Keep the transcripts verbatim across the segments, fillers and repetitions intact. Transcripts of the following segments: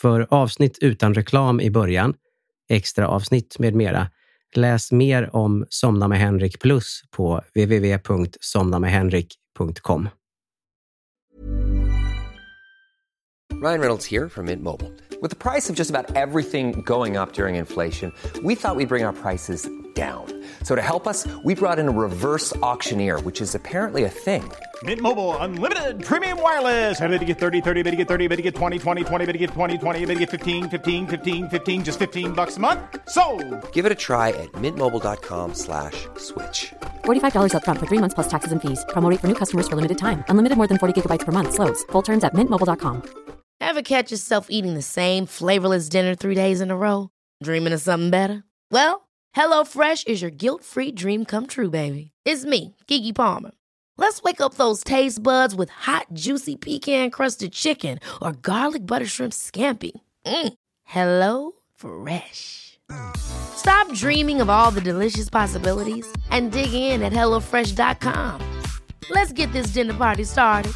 För avsnitt utan reklam i början, extra avsnitt med mera, läs mer om Somna med Henrik Plus på w w w punkt somna med henrik punkt com. Ryan Reynolds here from Mint Mobile. With the price of just about everything going up during inflation, we thought we'd bring our prices down. So to help us, we brought in a reverse auctioneer, which is apparently a thing. Mint Mobile Unlimited Premium Wireless. How to get thirty, thirty, how to get thirty, how to get twenty, twenty, twenty, how to get twenty, twenty, how to get fifteen, fifteen, fifteen, fifteen, just fifteen bucks a month? Sold! Give it a try at mintmobile.com slash switch. forty-five dollars up front for three months plus taxes and fees. Promo rate for new customers for limited time. Unlimited more than forty gigabytes per month. Slows full terms at mint mobile dot com. Ever catch yourself eating the same flavorless dinner three days in a row? Dreaming of something better? Well, HelloFresh is your guilt-free dream come true, baby. It's me, Keke Palmer. Let's wake up those taste buds with hot, juicy pecan-crusted chicken or garlic butter shrimp scampi. Mm. Hello Fresh. Stop dreaming of all the delicious possibilities and dig in at hello fresh dot com. Let's get this dinner party started.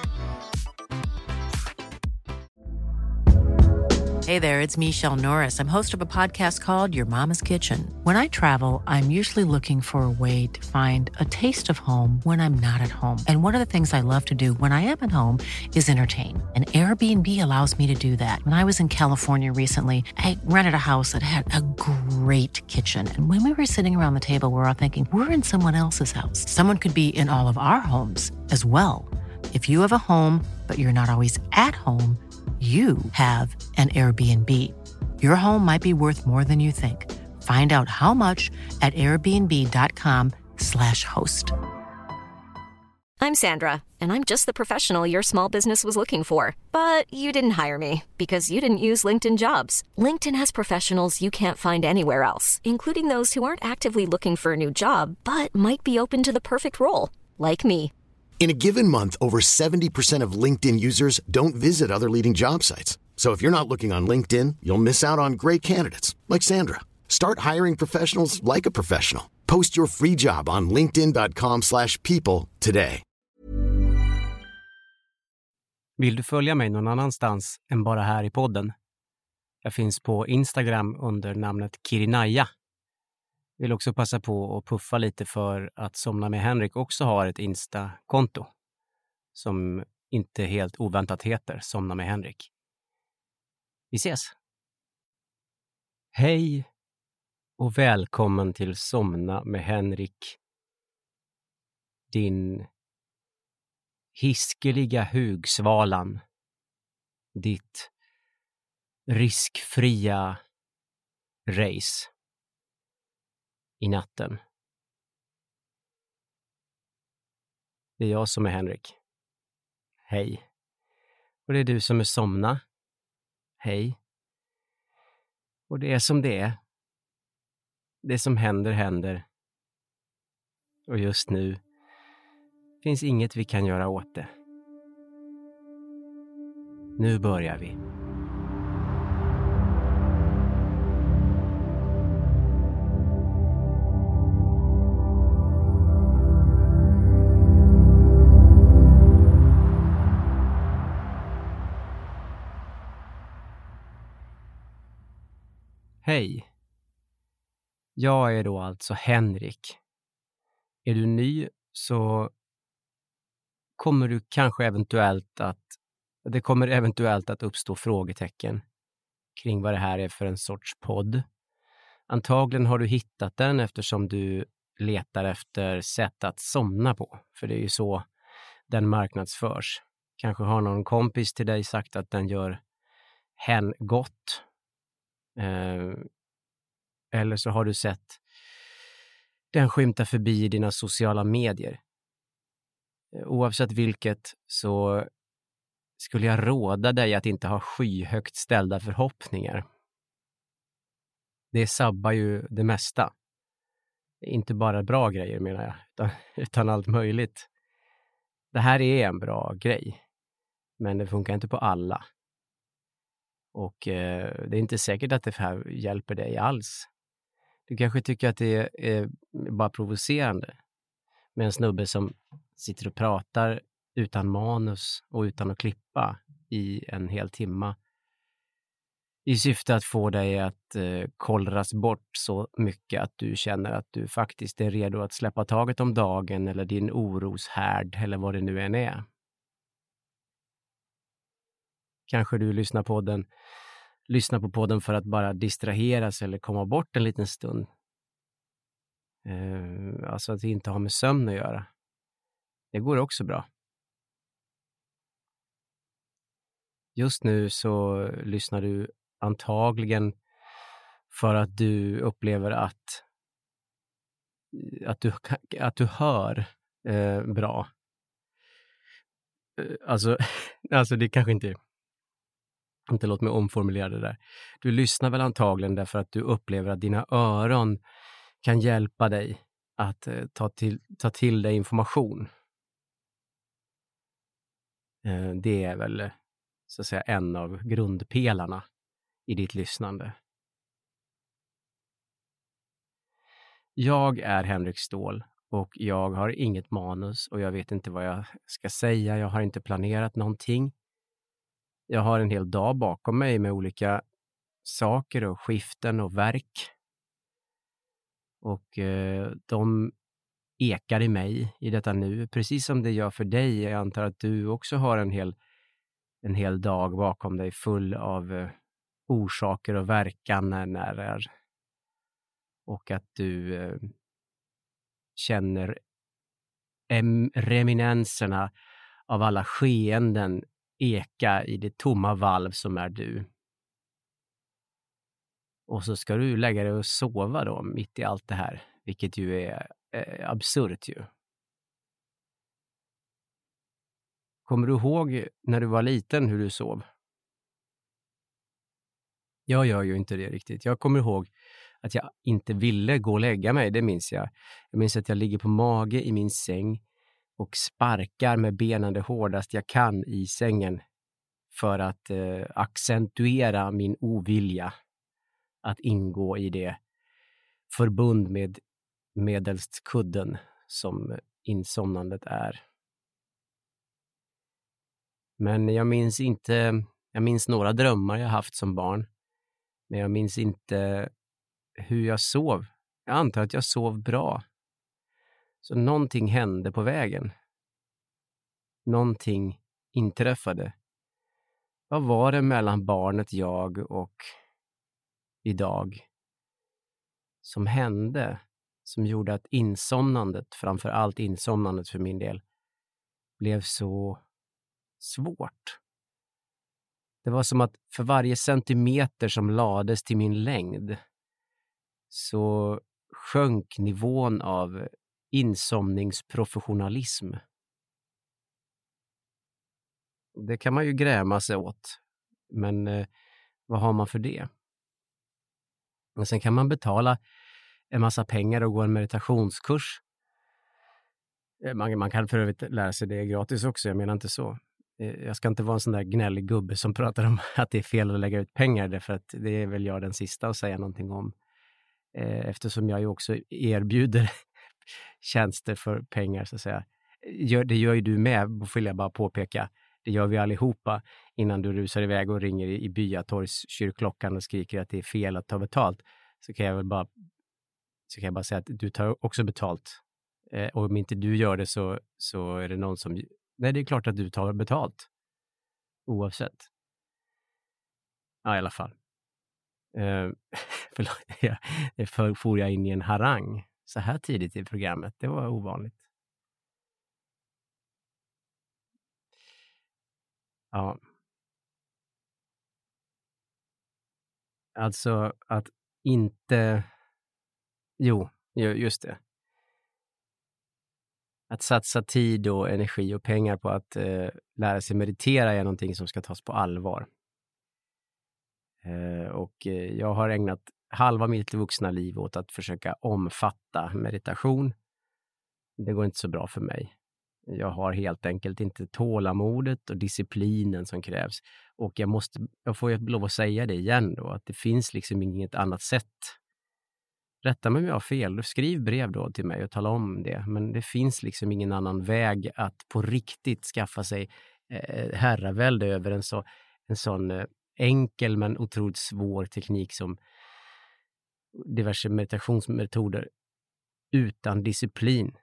Hey there, it's Michelle Norris. I'm host of a podcast called Your Mama's Kitchen. When I travel, I'm usually looking for a way to find a taste of home when I'm not at home. And one of the things I love to do when I am at home is entertain. And Airbnb allows me to do that. When I was in California recently, I rented a house that had a great kitchen. And when we were sitting around the table, we were all thinking, we're in someone else's house. Someone could be in all of our homes as well. If you have a home, but you're not always at home, you have an Airbnb. Your home might be worth more than you think. Find out how much at airbnb.com slash host. I'm Sandra, and I'm just the professional your small business was looking for. But you didn't hire me because you didn't use LinkedIn Jobs. LinkedIn has professionals you can't find anywhere else, including those who aren't actively looking for a new job, but might be open to the perfect role, like me. In a given month, over seventy percent of LinkedIn users don't visit other leading job sites. So if you're not looking on LinkedIn, you'll miss out on great candidates like Sandra. Start hiring professionals like a professional. Post your free job on linkedin dot com slash people today. Vill du följa mig någon annanstans än bara här i podden? Jag finns på Instagram under namnet Kirinaya. Vill också passa på att puffa lite för att Somna med Henrik också har ett Insta-konto som inte helt oväntat heter Somna med Henrik. Vi ses! Hej och välkommen till Somna med Henrik. Din hiskeliga hugsvalan. Ditt riskfria race i natten. Det är jag som är Henrik. Hej. Och det är du som är Somna. Hej. Och det är som det är. Det som händer händer. Och just nu finns inget vi kan göra åt det. Nu börjar vi. Hej. Jag är då alltså Henrik. Är du ny så kommer du kanske eventuellt att det kommer eventuellt att uppstå frågetecken kring vad det här är för en sorts podd. Antagligen har du hittat den eftersom du letar efter sätt att somna på. För det är ju så den marknadsförs. Kanske har någon kompis till dig sagt att den gör hen gott. Eh, eller så har du sett den skymta förbi i dina sociala medier. Oavsett vilket så skulle jag råda dig att inte ha skyhögt ställda förhoppningar. Det sabbar ju det mesta. Inte bara bra grejer menar jag, utan, utan allt möjligt. Det här är en bra grej, men det funkar inte på alla. Och eh, det är inte säkert att det här hjälper dig alls. Du kanske tycker att det är, är bara provocerande med en snubbe som sitter och pratar utan manus och utan att klippa i en hel timma I syfte att få dig att eh, kollras bort så mycket att du känner att du faktiskt är redo att släppa taget om dagen eller din oroshärd eller vad det nu än är. Kanske du lyssnar på den, lyssnar på podden för att bara distraheras eller komma bort en liten stund. Eh, alltså att det inte har med sömn att göra. Det går också bra. Just nu så lyssnar du antagligen för att du upplever att att du, att du hör eh, bra. Alltså, alltså det kanske inte inte låt mig omformulera det där. Du lyssnar väl antagligen därför att du upplever att dina öron kan hjälpa dig att eh, ta till ta till dig information. Eh, det är väl så att säga en av grundpelarna i ditt lyssnande. Jag är Henrik Ståhl och jag har inget manus och jag vet inte vad jag ska säga. Jag har inte planerat någonting. Jag har en hel dag bakom mig med olika saker och skiften och verk. Och eh, de ekar i mig i detta nu, precis som det gör för dig. Jag antar att du också har en hel, en hel dag bakom dig full av eh, orsaker och verkan när det är. Och att du eh, känner em- reminenserna av alla skeenden eka i det tomma valv som är du. Och så ska du lägga dig och sova då mitt i allt det här, vilket ju är eh, absurt ju. Kommer du ihåg när du var liten hur du sov? Jag gör ju inte det riktigt. Jag kommer ihåg att jag inte ville gå och lägga mig, det minns jag. Jag minns att jag ligger på mage i min säng och sparkar med benen det hårdast jag kan i sängen för att eh, accentuera min ovilja att ingå i det förbund med medelst kudden som insomnandet är. Men jag minns inte, jag minns några drömmar jag haft som barn. Men jag minns inte hur jag sov. Jag antar att jag sov bra. Så någonting hände på vägen. Någonting inträffade. Vad var det mellan barnet jag och idag som hände? Som gjorde att insomnandet, framför allt insomnandet för min del, blev så svårt. Det var som att för varje centimeter som lades till min längd så sjönk nivån av insomningsprofessionalism. Det kan man ju gräma sig åt. Men eh, vad har man för det? Och sen kan man betala en massa pengar och gå en meditationskurs. Man, man kan för övrigt lära sig det gratis också, jag menar inte så. Jag ska inte vara en sån där gnällig gubbe som pratar om att det är fel att lägga ut pengar, därför att det är väl jag den sista att säga någonting om. Eftersom jag ju också erbjuder tjänster för pengar så att säga. Det gör ju du med, vill jag bara påpeka. Det gör vi allihopa innan du rusar iväg och ringer i Byatorgs kyrkklockan och skriker att det är fel att ta betalt. Så kan jag väl bara, så kan jag bara säga att du tar också betalt. Eh, och om inte du gör det så, så är det någon som... Nej, det är klart att du tar betalt. Oavsett. Ja, i alla fall. Eh, förlåt, jag, för for jag in i en harang så här tidigt i programmet. Det var ovanligt. Ja. Alltså att inte... Jo, just det. Att satsa tid och energi och pengar på att eh, lära sig meditera är någonting som ska tas på allvar. Eh, och eh, jag har ägnat halva mitt vuxna liv åt att försöka omfatta meditation. Det går inte så bra för mig. Jag har helt enkelt inte tålamodet och disciplinen som krävs. Och jag måste, jag får ju lov att säga det igen då, att det finns liksom inget annat sätt. Rätta mig om jag har fel, skriv brev då till mig och tala om det. Men det finns liksom ingen annan väg att på riktigt skaffa sig eh, herravälde över en, så, en sån eh, enkel men otroligt svår teknik som diverse meditationsmetoder utan disciplin.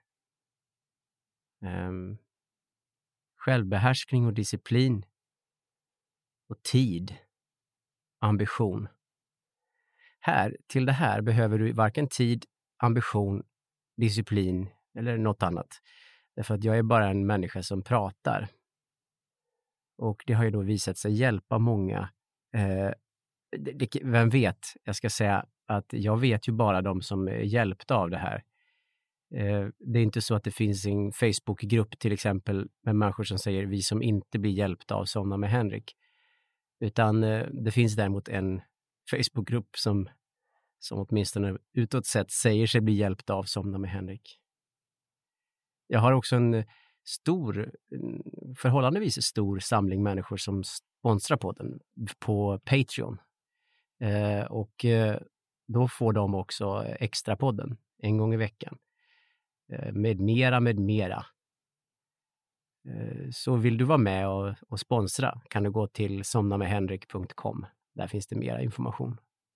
Um, självbehärskning och disciplin och tid, ambition. Här, till det här behöver du varken tid, ambition, disciplin eller något annat. Därför att jag är bara en människa som pratar. Och det har ju då visat sig hjälpa många. Eh, det, det, vem vet, jag ska säga att jag vet ju bara de som är hjälpta av det här. Eh, det är inte så att det finns en Facebookgrupp till exempel med människor som säger vi som inte blir hjälpta av Somna med Henrik. Utan eh, det finns däremot en Facebookgrupp som, som åtminstone utåt sett säger sig bli hjälpta av Somna med Henrik. Jag har också en stor, förhållandevis stor samling människor som sponsrar podden på Patreon. Eh, och eh, då får de också extra podden en gång i veckan. Eh, med mera, med mera. Eh, så vill du vara med och, och sponsra kan du gå till somna med henrik punkt com. Där finns det mera information.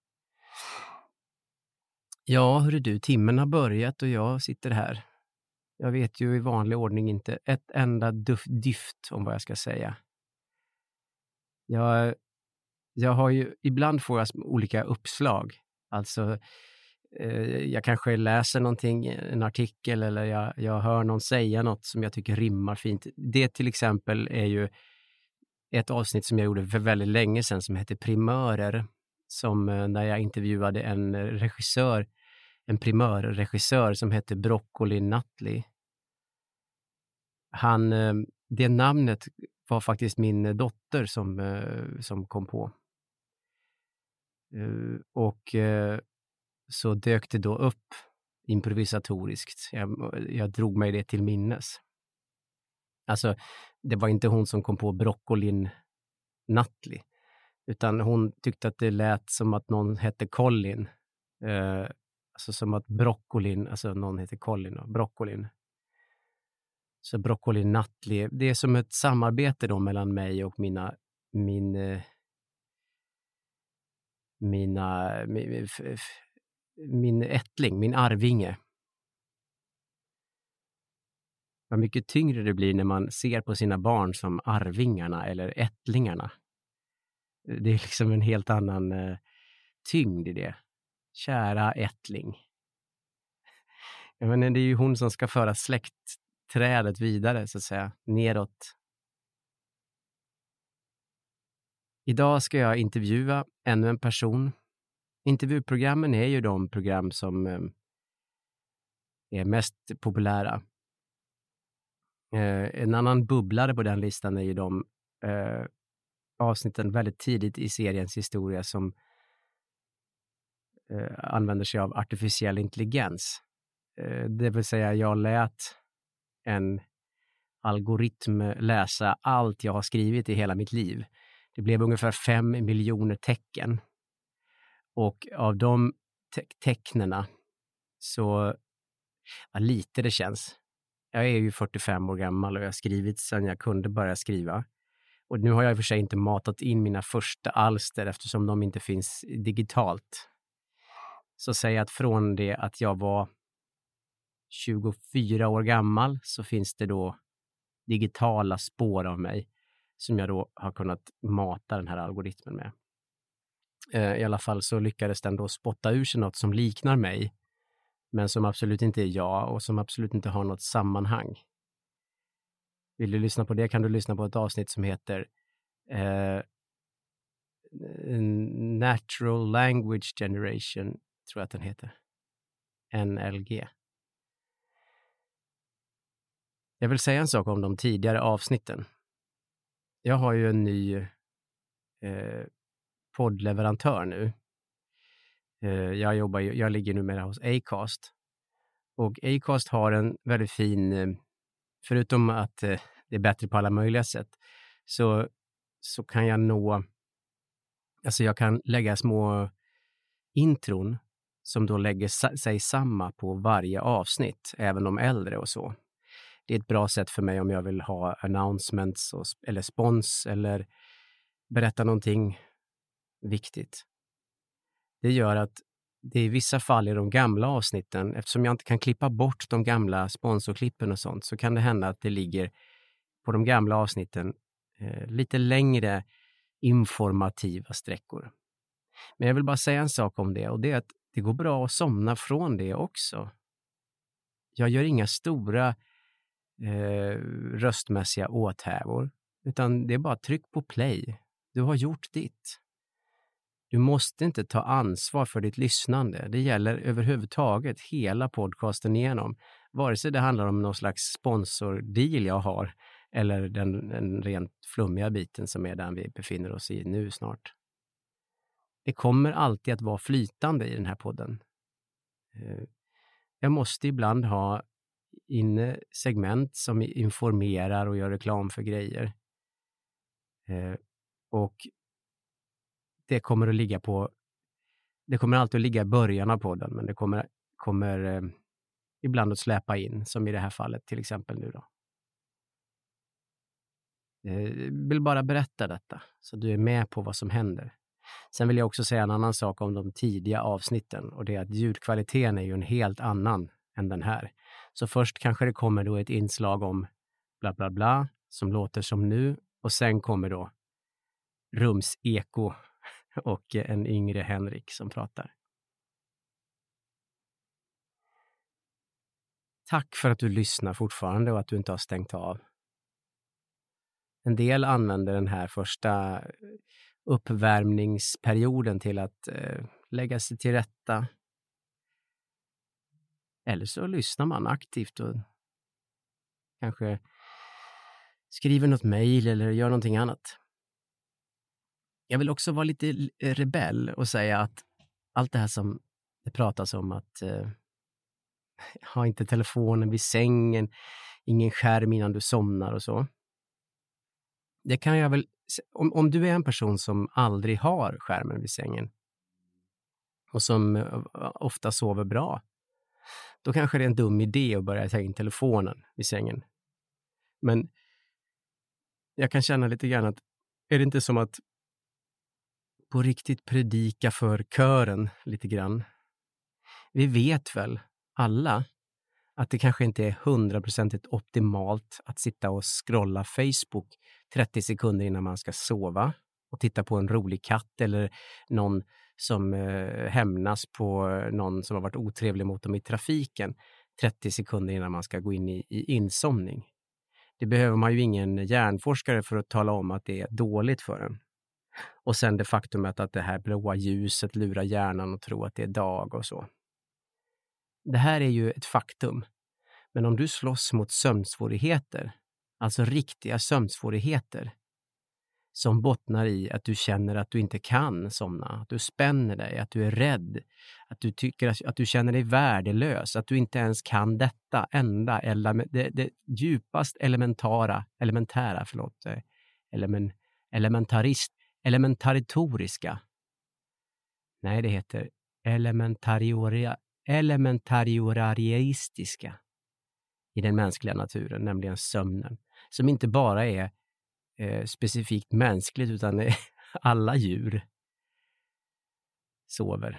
Ja, hörru du, timmen har börjat och jag sitter här. Jag vet ju i vanlig ordning inte ett enda duff, dyft om vad jag ska säga. Jag, jag har ju, ibland får jag olika uppslag. Alltså, eh, jag kanske läser någonting, en artikel eller jag, jag hör någon säga något som jag tycker rimmar fint. Det till exempel är ju ett avsnitt som jag gjorde för väldigt länge sedan som heter Primörer. Som eh, när jag intervjuade en regissör, en primörregissör som heter Broccoli Nutley. Han, det namnet var faktiskt min dotter som, som kom på. Och så dök det då upp improvisatoriskt. Jag, jag drog mig det till minnes. Alltså, det var inte hon som kom på Broccoli Nutley. Utan hon tyckte att det lät som att någon hette Colin. Alltså som att broccolin, alltså någon heter Colin och broccolin. Så Broccoli Nutley, det är som ett samarbete då mellan mig och mina, min, mina, min, min ättling, min arvinge. Vad mycket tyngre det blir när man ser på sina barn som arvingarna eller ättlingarna. Det är liksom en helt annan uh, tyngd i det. Kära ättling. Jag menar, det är ju hon som ska föra släktträdet vidare så att säga, neråt. Idag ska jag intervjua ännu en person. Intervjuprogrammen är ju de program som eh, är mest populära. Eh, en annan bubblare på den listan är ju de eh, avsnitten väldigt tidigt i seriens historia som eh, använder sig av artificiell intelligens. Eh, det vill säga jag lät en algoritm läsa allt jag har skrivit i hela mitt liv. Det blev ungefär fem miljoner tecken. Och av de te- tecknena så, ja, lite det känns. Jag är ju fyrtiofem år gammal och jag har skrivit sedan jag kunde börja skriva. Och nu har jag i och för sig inte matat in mina första alster eftersom de inte finns digitalt. Så säg att från det att jag var tjugofyra år gammal så finns det då digitala spår av mig som jag då har kunnat mata den här algoritmen med. I alla fall så lyckades den då spotta ur sig något som liknar mig men som absolut inte är jag och som absolut inte har något sammanhang. Vill du lyssna på det kan du lyssna på ett avsnitt som heter eh, Natural Language Generation, tror jag att den heter. N L G. Jag vill säga en sak om de tidigare avsnitten. Jag har ju en ny eh, poddleverantör nu. Eh, jag jobbar ju, jag ligger numera hos Acast. Och Acast har en väldigt fin, eh, förutom att eh, det är bättre på alla möjliga sätt, så, så kan jag nå, alltså jag kan lägga små intron som då lägger sa- sig samma på varje avsnitt, även de äldre och så. Det är ett bra sätt för mig om jag vill ha announcements och, eller spons eller berätta någonting viktigt. Det gör att det i vissa fall i de gamla avsnitten, eftersom jag inte kan klippa bort de gamla sponsorklippen och sånt, så kan det hända att det ligger på de gamla avsnitten eh, lite längre informativa sträckor. Men jag vill bara säga en sak om det, och det är att det går bra att somna från det också. Jag gör inga stora eh, röstmässiga åthävor, utan det är bara tryck på play. Du har gjort ditt. Du måste inte ta ansvar för ditt lyssnande. Det gäller överhuvudtaget hela podcasten igenom. Vare sig det handlar om någon slags sponsordeal jag har eller den, den rent flummiga biten som är den vi befinner oss i nu snart. Det kommer alltid att vara flytande i den här podden. Jag måste ibland ha inne segment som informerar och gör reklam för grejer. Och det kommer att ligga på, det kommer alltid att ligga i början av podden, men det kommer, kommer eh, ibland att släpa in, som i det här fallet till exempel nu då. Jag vill bara berätta detta, så du är med på vad som händer. Sen vill jag också säga en annan sak om de tidiga avsnitten, och det är att ljudkvaliteten är ju en helt annan än den här. Så först kanske det kommer då ett inslag om bla bla bla, som låter som nu, och sen kommer då rumseko och en yngre Henrik som pratar. Tack för att du lyssnar fortfarande och att du inte har stängt av. En del använder den här första uppvärmningsperioden till att eh, lägga sig till rätta. Eller så lyssnar man aktivt och kanske skriver något mejl eller gör någonting annat. Jag vill också vara lite rebell och säga att allt det här som det pratas om, att eh, ha inte telefonen vid sängen, ingen skärm innan du somnar och så. Det kan jag väl, om, om du är en person som aldrig har skärmen vid sängen och som ofta sover bra, då kanske det är en dum idé att börja ta in telefonen vid sängen. Men jag kan känna lite grann att, är det inte som att på riktigt predika för kören lite grann? Vi vet väl alla att det kanske inte är hundraprocentigt optimalt att sitta och scrolla Facebook trettio sekunder innan man ska sova och titta på en rolig katt eller någon som eh, hämnas på någon som har varit otrevlig mot dem i trafiken trettio sekunder innan man ska gå in i, i insomning. Det behöver man ju ingen hjärnforskare för att tala om att det är dåligt för en. Och sen det faktumet att det här blåa ljuset lurar hjärnan och tror att det är dag och så. Det här är ju ett faktum. Men om du slåss mot sömnsvårigheter, alltså riktiga sömnsvårigheter, som bottnar i att du känner att du inte kan somna, att du spänner dig, att du är rädd, att du tycker att, att du känner dig värdelös, att du inte ens kan detta enda, eller det, det djupast elementara, elementära, förlåt, element, elementarist, elementaritoriska. Nej, det heter elementariora, elementarioraristiska i den mänskliga naturen, nämligen sömnen, som inte bara är eh, specifikt mänskligt utan är alla djur sover.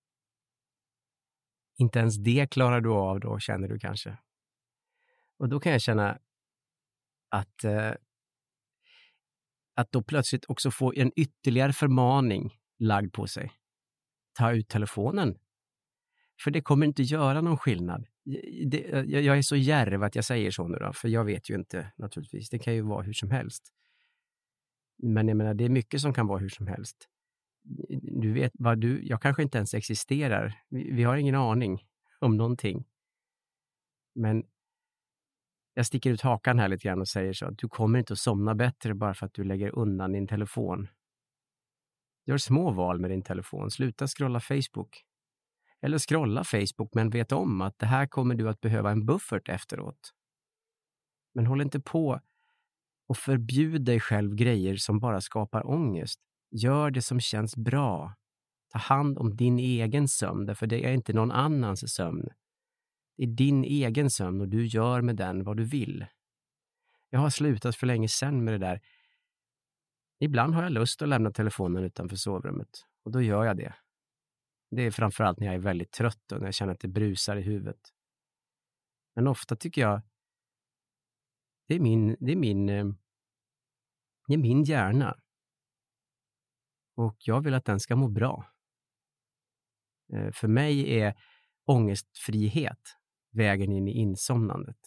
Inte ens det klarar du av då, känner du kanske. Och då kan jag känna att eh, att då plötsligt också få en ytterligare förmaning lagd på sig. Ta ut telefonen. För det kommer inte göra någon skillnad. Det, jag är så djärv att jag säger så nu då, för jag vet ju inte naturligtvis. Det kan ju vara hur som helst. Men jag menar, det är mycket som kan vara hur som helst. Du vet vad du, jag kanske inte ens existerar. Vi, vi har ingen aning om någonting. Men jag sticker ut hakan här lite grann och säger så att du kommer inte att somna bättre bara för att du lägger undan din telefon. Gör små val med din telefon. Sluta scrolla Facebook. Eller scrolla Facebook, men vet om att det här kommer du att behöva en buffert efteråt. Men håll inte på och förbjud dig själv grejer som bara skapar ångest. Gör det som känns bra. Ta hand om din egen sömn, därför det är inte någon annans sömn. Det är din egen sömn och du gör med den vad du vill. Jag har slutat för länge sedan med det där ibland har jag lust att lämna telefonen utanför sovrummet. Och då gör jag det. Det är framförallt när jag är väldigt trött och när jag känner att det brusar i huvudet. Men ofta tycker jag det är min, det är min, det är min hjärna. Och jag vill att den ska må bra. För mig är ångestfrihet vägen in i insomnandet.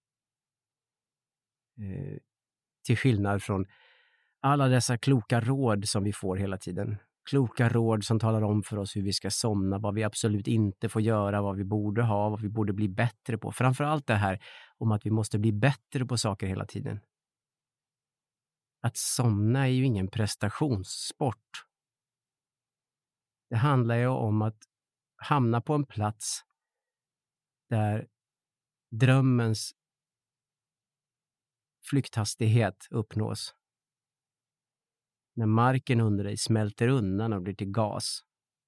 Till skillnad från alla dessa kloka råd som vi får hela tiden. Kloka råd som talar om för oss hur vi ska somna, vad vi absolut inte får göra, vad vi borde ha, vad vi borde bli bättre på. Framförallt det här om att vi måste bli bättre på saker hela tiden. Att somna är ju ingen prestationssport. Det handlar ju om att hamna på en plats där drömmens flykthastighet uppnås. När marken under dig smälter undan och blir till gas.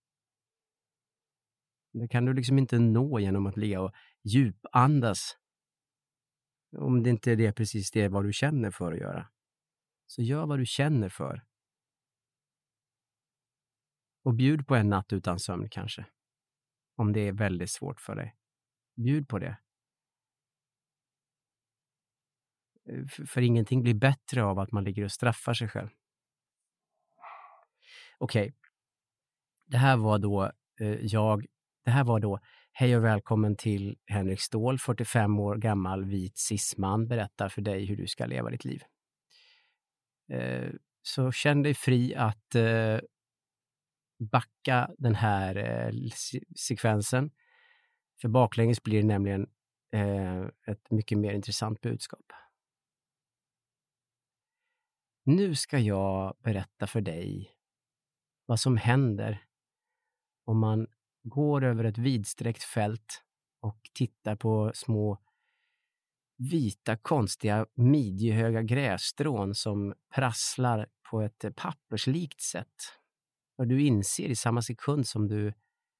Det kan du liksom inte nå genom att ligga och djupandas. Om det inte är det precis det vad du känner för att göra. Så gör vad du känner för. Och bjud på en natt utan sömn kanske. Om det är väldigt svårt för dig. Bjud på det. För, för ingenting blir bättre av att man ligger och straffar sig själv. Okej. Okay. Det här var då eh, jag. Det här var då hej och välkommen till Henrik Ståhl, fyrtiofem år gammal vit cisman, berättar för dig hur du ska leva ditt liv. Eh, så känn dig fri att eh, backa den här eh, sekvensen. För baklänges blir det nämligen eh, ett mycket mer intressant budskap. Nu ska jag berätta för dig vad som händer om man går över ett vidsträckt fält och tittar på små vita konstiga midjehöga grässtrån som prasslar på ett papperslikt sätt. Och du inser i samma sekund som du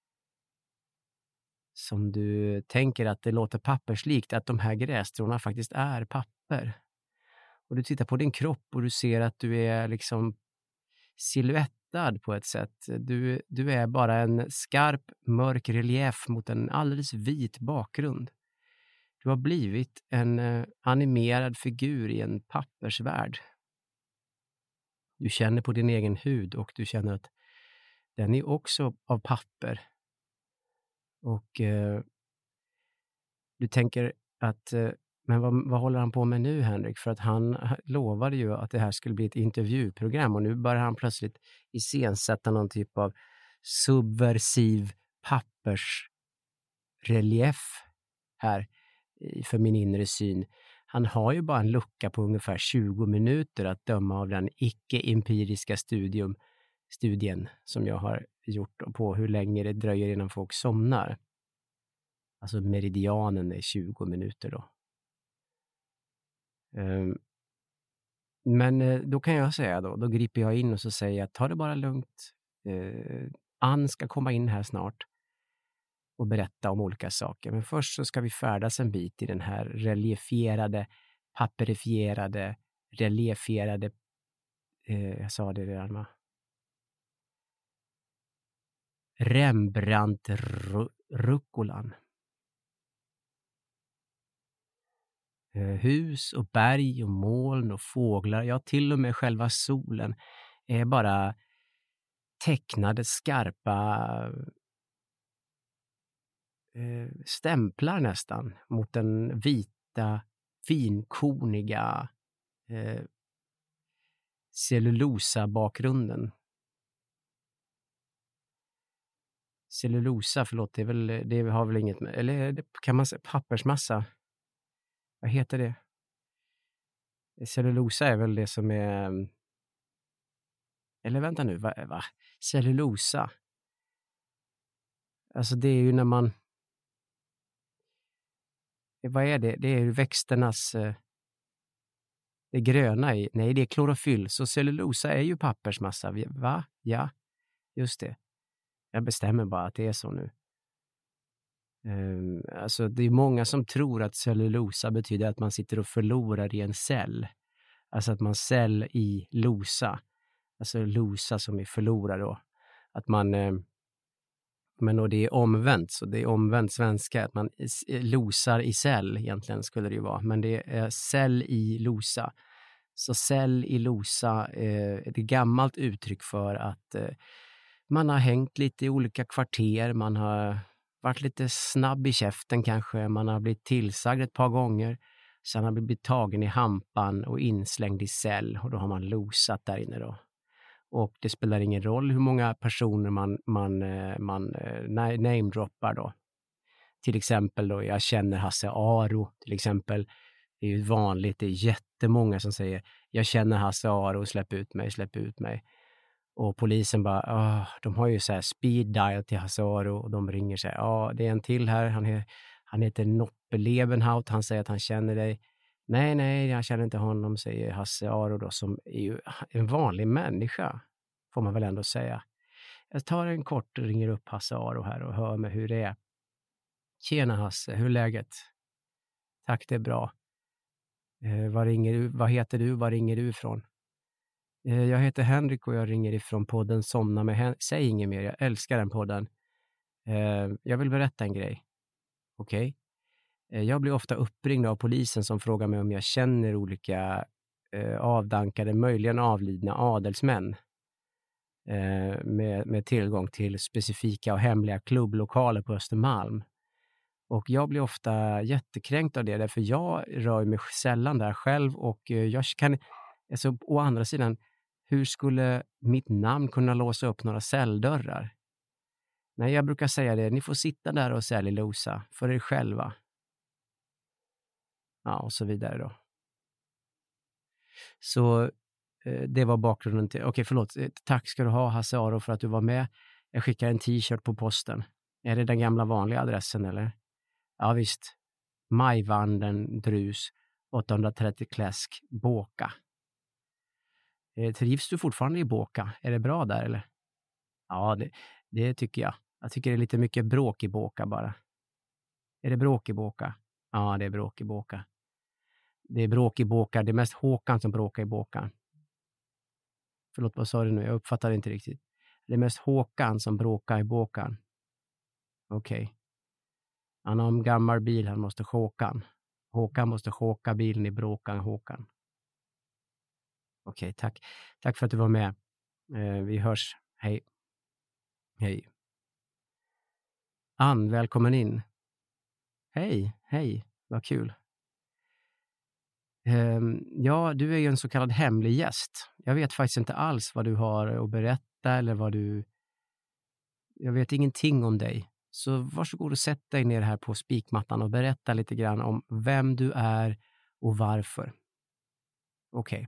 som du tänker att det låter papperslikt att de här grässtråna faktiskt är papper. Och du tittar på din kropp och du ser att du är liksom silhuettad på ett sätt. Du, du är bara en skarp, mörk relief mot en alldeles vit bakgrund. Du har blivit en eh, animerad figur i en pappersvärld. Du känner på din egen hud och du känner att den är också av papper. Och eh, du tänker att eh, men vad, vad håller han på med nu, Henrik? För att han lovade ju att det här skulle bli ett intervjuprogram och nu börjar han plötsligt iscensätta någon typ av subversiv pappersrelief här för min inre syn. Han har ju bara en lucka på ungefär tjugo minuter att döma av den icke-empiriska studium, studien som jag har gjort på hur länge det dröjer innan folk somnar. Alltså meridianen är tjugo minuter då. Um, men uh, då kan jag säga då, då griper jag in och så säger jag ta det bara lugnt. Uh, Ann ska komma in här snart och berätta om olika saker. Men först så ska vi färdas en bit i den här reliefierade, papperifierade, reliefierade, uh, jag sa det redan va? Rembrandt-rucolan. Hus och berg och moln och fåglar, ja till och med själva solen är bara tecknade skarpa eh, stämplar nästan mot den vita, finkorniga eh, cellulosa-bakgrunden. Cellulosa, förlåt, det, är väl, det har väl inget med, eller det kan man säga, pappersmassa. Vad heter det? Cellulosa är väl det som är... Eller vänta nu, va? va? Cellulosa. Alltså det är ju när man... Vad är det? Det är ju växternas... Det gröna i... Nej, det är klorofyll. Så cellulosa är ju pappersmassa. Va? Ja, just det. Jag bestämmer bara att det är så nu. Um, alltså det är många som tror att cellulosa betyder att man sitter och förlorar i en cell. Alltså att man cell i losa. Alltså losa som är förlora då. Att man, eh, men och det är omvänt, så det är omvänt svenska, att man losar i cell egentligen skulle det ju vara. Men det är cell i losa. Så cell i losa eh, är ett gammalt uttryck för att eh, man har hängt lite i olika kvarter, man har varit lite snabb i käften kanske, man har blivit tillsagd ett par gånger, sen har man blivit tagen i hampan och inslängd i cell och då har man losat där inne då. Och det spelar ingen roll hur många personer man, man, man namedroppar då. Till exempel då, jag känner Hasse Aro till exempel. Det är ju vanligt, det är jättemånga som säger jag känner Hasse Aro, släpp ut mig, släpp ut mig. Och polisen bara, åh, de har ju så här speed dial till Hasse Aro och de ringer sig, ja det är en till här, han, är, han heter Noppe Levenhaut, han säger att han känner dig. Nej, nej, jag känner inte honom, säger Hasse Aro då, som är ju en vanlig människa, får man väl ändå säga. Jag tar en kort och ringer upp Hasse Aro här och hör med hur det är. Tjena Hasse, hur är läget? Tack, det är bra. Eh, vad ringer du? Vad heter du? Vad ringer du ifrån? Eh, jag heter Henrik och jag ringer ifrån podden Somna med Hen- Säg inget mer, jag älskar den podden. Eh, jag vill berätta en grej. Okej? Okay? Jag blir ofta uppringd av polisen som frågar mig om jag känner olika eh, avdankade, möjligen avlidna adelsmän eh, med, med tillgång till specifika och hemliga klubblokaler på Östermalm. Och jag blir ofta jättekränkt av det, därför jag rör mig sällan där själv och eh, jag kan, alltså, å andra sidan, hur skulle mitt namn kunna låsa upp några celldörrar? Nej, jag brukar säga det, ni får sitta där och cellulosa för er själva. Ja, och så vidare då. Så eh, det var bakgrunden till, okej okay, förlåt, tack ska du ha Hasse Aro för att du var med. Jag skickar en t-shirt på posten. Är det den gamla vanliga adressen eller? Ja visst. Majvanden, Drus, åttahundratrettio Kläsk, Båka. Eh, trivs du fortfarande i Båka? Är det bra där eller? Ja, det, det tycker jag. Jag tycker det är lite mycket bråk i Båka bara. Är det bråk i Båka? Ja, det är bråk i Båka. Det är bråk i Båka. Det är mest Håkan som bråkar i Båka. Förlåt, vad sa du nu? Jag uppfattar inte riktigt. Det är mest Håkan som bråkar i Båkan. Okej. Okay. Han har en gammal bil, han måste Håkan. Håkan måste Håka bilen i bråkan, Håkan. Okej, okay, tack. Tack för att du var med. Eh, vi hörs. Hej. Hej. Ann, välkommen in. Hej, hej. Vad kul. Um, ja, du är ju en så kallad hemlig gäst. Jag vet faktiskt inte alls vad du har att berätta eller vad du... Jag vet ingenting om dig. Så varsågod och sätt dig ner här på spikmattan och berätta lite grann om vem du är och varför. Okej. Okay.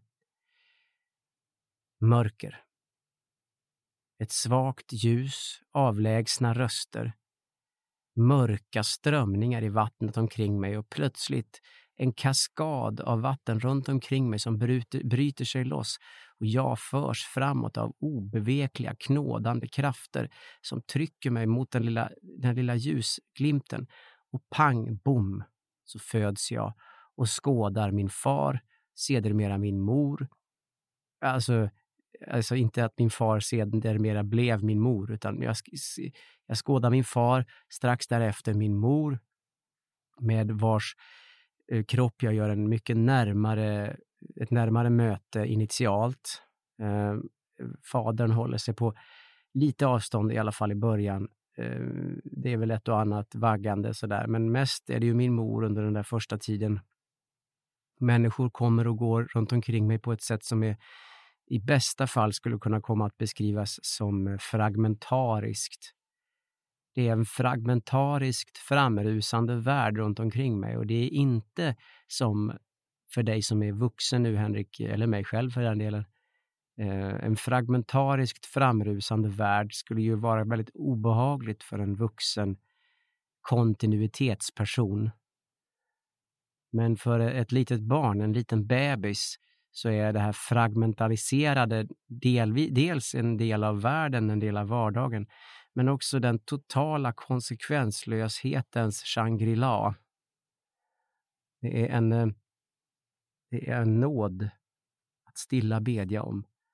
Mörker. Ett svagt ljus, avlägsna röster. Mörka strömningar i vattnet omkring mig och plötsligt en kaskad av vatten runt omkring mig som bryter, bryter sig loss och jag förs framåt av obevekliga knådande krafter som trycker mig mot den lilla, den lilla ljusglimten och pang, bom, så föds jag och skådar min far, sedermera min mor. Alltså, alltså inte att min far sedermera blev min mor, utan jag, jag skådar min far, strax därefter min mor, med vars kropp jag gör en mycket närmare, ett närmare möte initialt. Eh, fadern håller sig på lite avstånd i alla fall i början. Eh, det är väl ett och annat vaggande sådär, men mest är det ju min mor under den där första tiden. Människor kommer och går runt omkring mig på ett sätt som är i bästa fall skulle kunna komma att beskrivas som fragmentariskt. Det är en fragmentariskt framrusande värld runt omkring mig och det är inte som för dig som är vuxen nu, Henrik, eller mig själv för den delen. Eh, en fragmentariskt framrusande värld skulle ju vara väldigt obehagligt för en vuxen kontinuitetsperson. Men för ett litet barn, en liten bebis, så är det här fragmentaliserade delvis, dels en del av världen, en del av vardagen, men också den totala konsekvenslöshetens Shangri-La. Det är en, det är en nåd att stilla bedja om.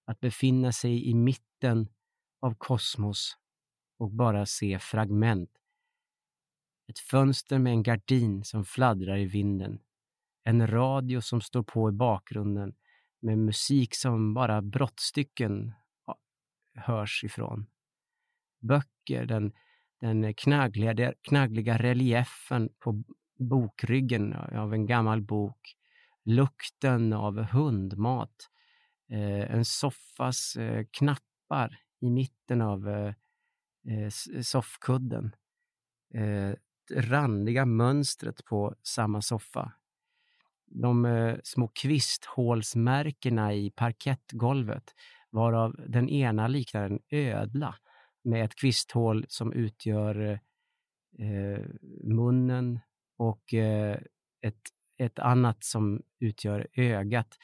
Att befinna sig i mitten av kosmos och bara se fragment. Ett fönster med en gardin som fladdrar i vinden. En radio som står på i bakgrunden med musik som bara brottstycken hörs ifrån. Böcker, den, den knaggliga, knaggliga reliefen på bokryggen av en gammal bok. Lukten av hundmat. Eh, en soffas eh, knappar i mitten av eh, soffkudden. Eh, randiga mönstret på samma soffa. De eh, små kvisthålsmärkena i parkettgolvet, varav den ena liknar en ödla med ett kvisthål som utgör eh, munnen och eh, ett, ett annat som utgör ögat.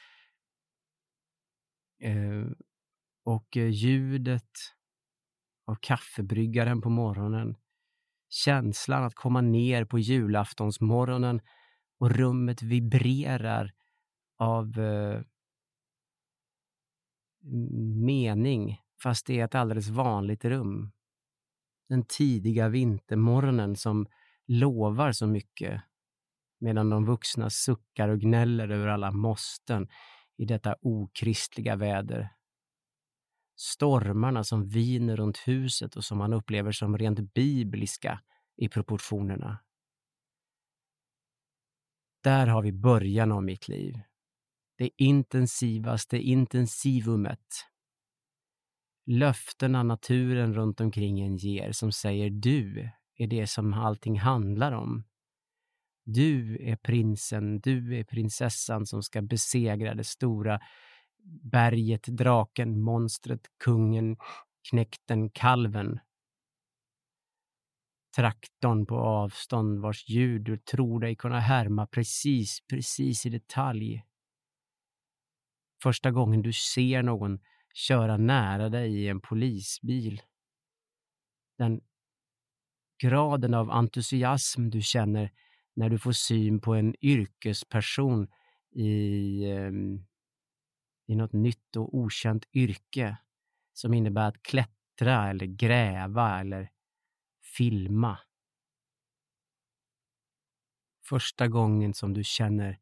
Eh, och eh, ljudet av kaffebryggaren på morgonen. Känslan att komma ner på julaftonsmorgonen och rummet vibrerar av eh, mening, fast det är ett alldeles vanligt rum. Den tidiga vintermorgonen som lovar så mycket, medan de vuxna suckar och gnäller över alla måsten i detta okristliga väder. Stormarna som viner runt huset och som man upplever som rent bibliska i proportionerna. Där har vi början av mitt liv. Det intensivaste intensivumet. Löftena naturen runt omkring en ger som säger du är det som allting handlar om. Du är prinsen, du är prinsessan som ska besegra det stora berget, draken, monstret, kungen, knäkten, kalven. Traktorn på avstånd vars ljud du tror dig kunna härma precis, precis i detalj. Första gången du ser någon köra nära dig i en polisbil. Den graden av entusiasm du känner när du får syn på en yrkesperson i, i något nytt och okänt yrke som innebär att klättra eller gräva eller filma. Första gången som du känner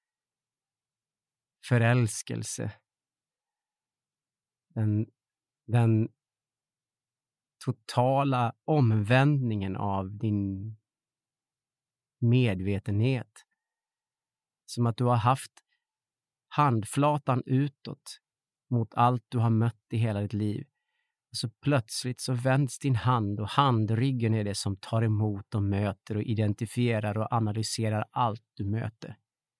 förälskelse. Den, den totala omvändningen av din medvetenhet. Som att du har haft handflatan utåt mot allt du har mött i hela ditt liv. Och så plötsligt så vänds din hand och handryggen är det som tar emot och möter och identifierar och analyserar allt du möter.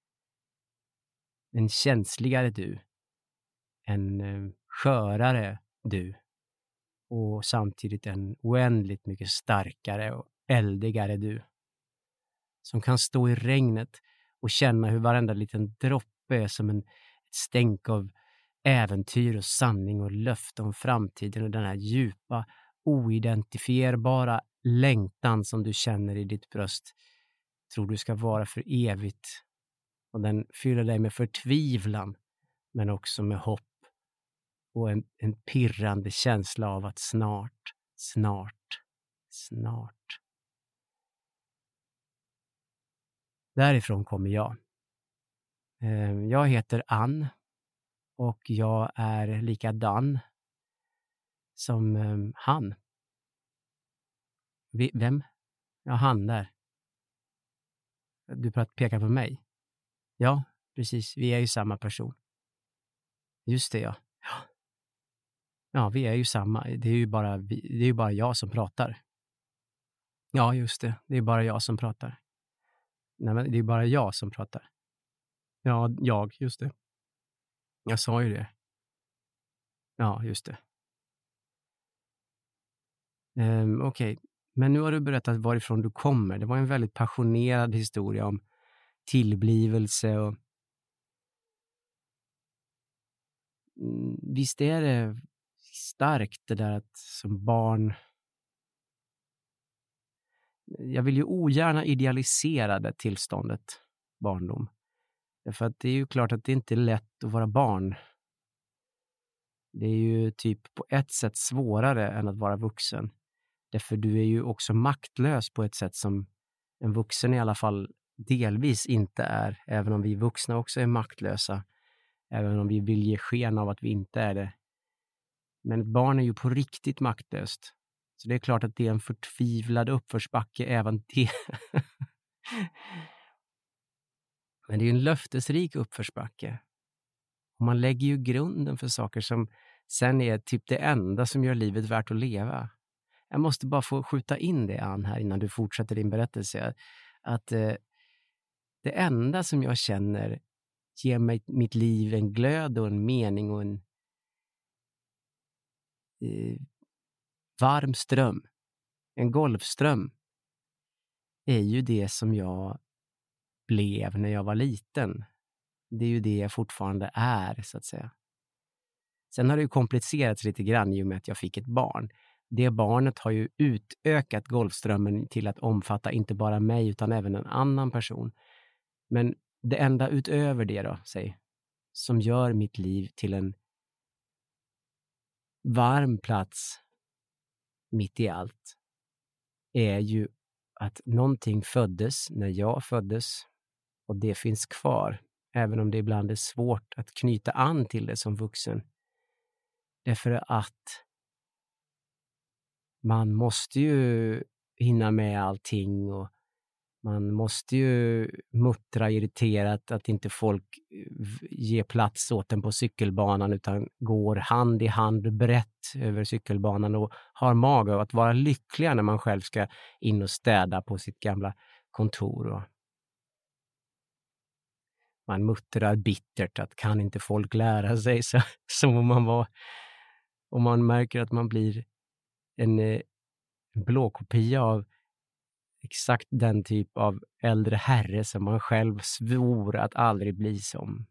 En känsligare du. En eh, skörare du. Och samtidigt en oändligt mycket starkare och eldigare du. Som kan stå i regnet och känna hur varenda liten droppe är som en, ett stänk av äventyr och sanning och löfte om framtiden och den här djupa, oidentifierbara längtan som du känner i ditt bröst tror du ska vara för evigt. Och den fyller dig med förtvivlan men också med hopp och en, en pirrande känsla av att snart, snart, snart. Därifrån kommer jag. Jag heter Ann och jag är likadan som han. Vem? Ja, han där. Du pekar på mig. Ja, precis. Vi är ju samma person. Just det, ja. Ja, ja vi är ju samma. Det är ju bara, det är ju bara jag som pratar. Ja, just det. Det är bara jag som pratar. Nej, men det är bara jag som pratar. Ja, jag, just det. Jag sa ju det. Ja, just det. Um, Okej, okay. Men nu har du berättat varifrån du kommer. Det var en väldigt passionerad historia om tillblivelse och visst är det starkt det där att som barn, jag vill ju ogärna idealisera det tillståndet, barndom. Därför att det är ju klart att det inte är lätt att vara barn. Det är ju typ på ett sätt svårare än att vara vuxen. Därför du är ju också maktlös på ett sätt som en vuxen i alla fall delvis inte är. Även om vi vuxna också är maktlösa. Även om vi vill ge sken av att vi inte är det. Men ett barn är ju på riktigt maktlöst. Så det är klart att det är en förtvivlad uppförsbacke även det. Men det är ju en löftesrik uppförsbacke. Och man lägger ju grunden för saker som sen är typ det enda som gör livet värt att leva. Jag måste bara få skjuta in det, Ann, här innan du fortsätter din berättelse. Att eh, det enda som jag känner ger mig mitt liv en glöd och en mening och en eh, varm ström, en golfström, är ju det som jag blev när jag var liten. Det är ju det jag fortfarande är, så att säga. Sen har det ju komplicerats lite grann i och med att jag fick ett barn. Det barnet har ju utökat golfströmmen till att omfatta inte bara mig utan även en annan person. Men det enda utöver det då, säg, som gör mitt liv till en varm plats mitt i allt, är ju att någonting föddes när jag föddes och det finns kvar, även om det ibland är svårt att knyta an till det som vuxen. Därför att man måste ju hinna med allting och man måste ju muttra irriterat att inte folk ger plats åt den på cykelbanan utan går hand i hand brett över cykelbanan och har mage att vara lyckliga när man själv ska in och städa på sitt gamla kontor. Och man muttrar bittert att kan inte folk lära sig så, som om man var, och man märker att man blir en, en blåkopia av exakt den typ av äldre herre som man själv svor att aldrig bli som.